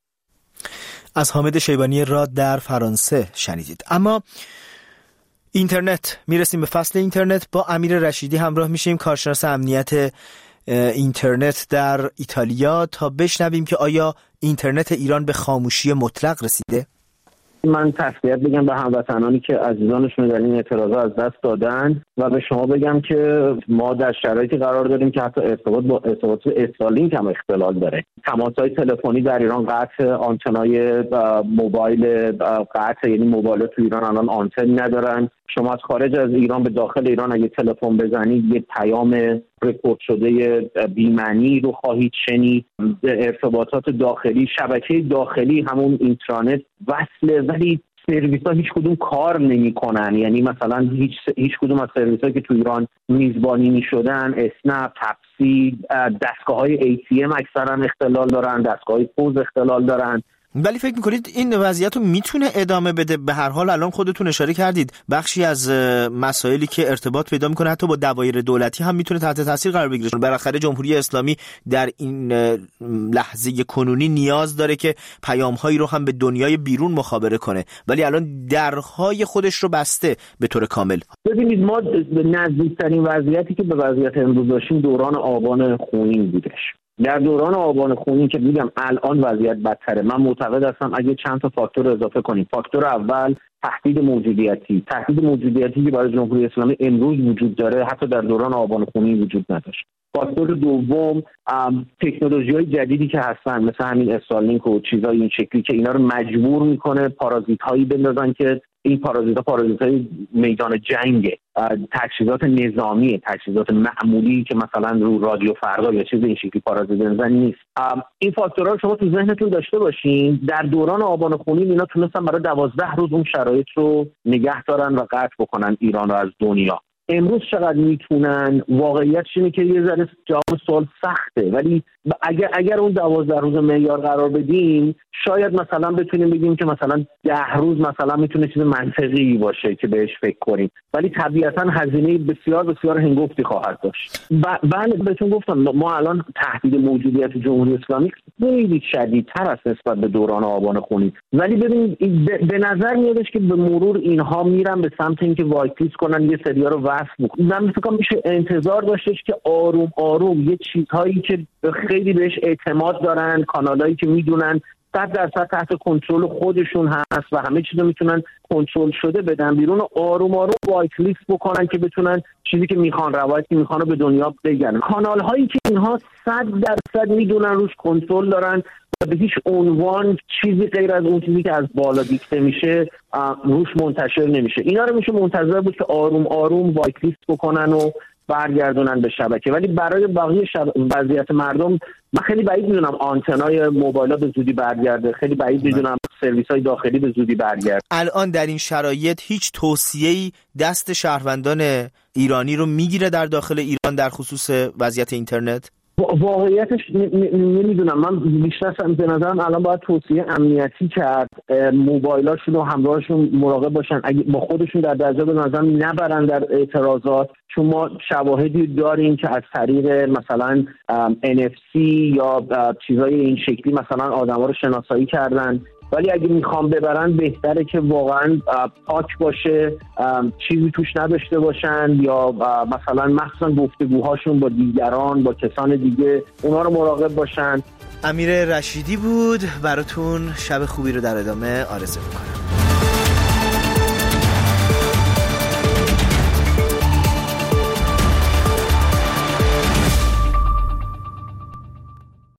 از حامد شیبانی راد در فرانسه شنیدید. اما اینترنت، میرسیم به فصل اینترنت. با امیر رشیدی همراه میشیم، کارشناس امنیت اینترنت در ایتالیا، تا بشنویم که آیا اینترنت ایران به خاموشی مطلق رسیده؟ من تسلیت بگم به هموطنانی که عزیزانشون در این اعتراضات از دست دادن و به شما بگم که ما در شرایطی قرار داریم که حتی ارتباط استارلینک هم اختلال داره. تماس‌های تلفنی در ایران قطع، آنتنای موبایل قطع، یعنی موبایل‌ها تو ایران الان آنتن ندارن. شما از خارج از ایران به داخل ایران اگه تلفن بزنید یه پیام رکورد شده بی‌معنی رو خواهید شنید. ارتباطات داخلی، شبکه داخلی همون اینترنت وصله، ولی سرویس‌ها هیچ کدوم کار نمی‌کنن. یعنی مثلا هیچ کدوم از سرویس‌هایی که تو ایران میزبانی می‌شدن، اسنپ، تپسی، دستگاه‌های ATM اکثرا اختلال دارن، دستگاه‌های پوز اختلال دارن. ولی فکر میکنید این وضعیت رو میتونه ادامه بده؟ به هر حال الان خودتون اشاره کردید بخشی از مسائلی که ارتباط پیدا میکنه حتی با دوایر دولتی هم میتونه تحت تاثیر قرار بگیره. بالاخره جمهوری اسلامی در این لحظه کنونی نیاز داره که پیام‌هایی رو هم به دنیای بیرون مخابره کنه، ولی الان درهای خودش رو بسته به طور کامل. ببینید ما نزدیکترین وضعیتی که به وضعیت امروز داشتیم دوران آبان خونین بودش. در دوران آبان خونین که میگم الان وضعیت بدتره. من معتقد هستم اگه چند تا فاکتور اضافه کنیم. فاکتور اول تهدید موجودیتی که برای جمهوری اسلامی امروز وجود داره حتی در دوران آبان خونین وجود نداشت. فاکتور دوم تکنولوژی‌های جدیدی که هستن مثل همین استارلینک و چیزای این شکلی که اینا رو مجبور میکنه پارازیت‌هایی بندازن که این پارازیت‌های میدان جنگه، تجهیزات نظامی، تجهیزات معمولی که مثلا رو رادیو فردا یا چیز این شکلی پارازیت بزنن نیست. این فاکتورها رو شما تو ذهنتون داشته باشین. در دوران آبان خونین اینا تونستن برای 12 روز اون شرایط رو نگه دارن و قطع بکنن ایران رو از دنیا. امروز چقدر میتونن؟ واقعیت اینه که یه ذره جواب سوال سخته، ولی اگر اون 12 روز معیار قرار بدیم شاید مثلا بتونیم بگیم که مثلا 10 روز مثلا میتونه چیز منطقی باشه که بهش فکر کنیم، ولی طبیعتا هزینه بسیار بسیار هنگفتی خواهد داشت. بله بهتون گفتم ما الان تهدید موجودیت جمهوری اسلامی خیلی شدیدتر است نسبت به دوران آبان خونین، ولی ببینید به نظر میادش که به مرور اینها میرن به سمت اینکه وایپلیس کنن، یه سریا رو وصل بکنن. من فکر کنم میشه انتظار داشتش که آروم آروم یه چیزهایی که خیلی بهش اعتماد دارن، کانالایی که میدونن 100% تحت کنترل خودشون هست و همه چیزو میتونن کنترل شده بدن بیرون و آروم آروم وایت لیست بکنن که بتونن چیزی که میخوان، روایتی که میخوان رو به دنیا بگن. کانال هایی که اینها 100% میدونن روش کنترل دارن و به هیچ عنوان چیزی غیر از اون چیزی که از بالا دیکته میشه روش منتشر نمیشه. اینا رو میشه منتظر بود که آروم آروم وایت لیست بکنن و برگردونن به شبکه. ولی برای بقیه وضعیت مردم من خیلی بعید میدونم آنتنای موبایل‌ها به زودی برگرده، خیلی بعید میدونم سرویس‌های داخلی به زودی برگرده. الان در این شرایط هیچ توصیه‌ای دست شهروندان ایرانی رو میگیره در داخل ایران در خصوص وضعیت اینترنت؟ واقعیتش نمیدونم. من بیشتر به نظرم الان باید توصیه امنیتی کرد، موبایلاشون و همراهشون مراقب باشن، اگه با خودشون در درجه به نظرم نبرن در اعتراضات، چون ما شواهدی داریم که از طریق مثلا NFC یا چیزای این شکلی مثلا آدم‌ها رو شناسایی کردن. ولی اگه میخوام ببرن بهتره که واقعا پاک باشه، چیزی توش نداشته باشن یا مثلا مخصوصا گفتگوهاشون با دیگران، با کسان دیگه، اونا رو مراقب باشن. امیر رشیدی بود براتون، شب خوبی رو در ادامه آرزو می‌کنم.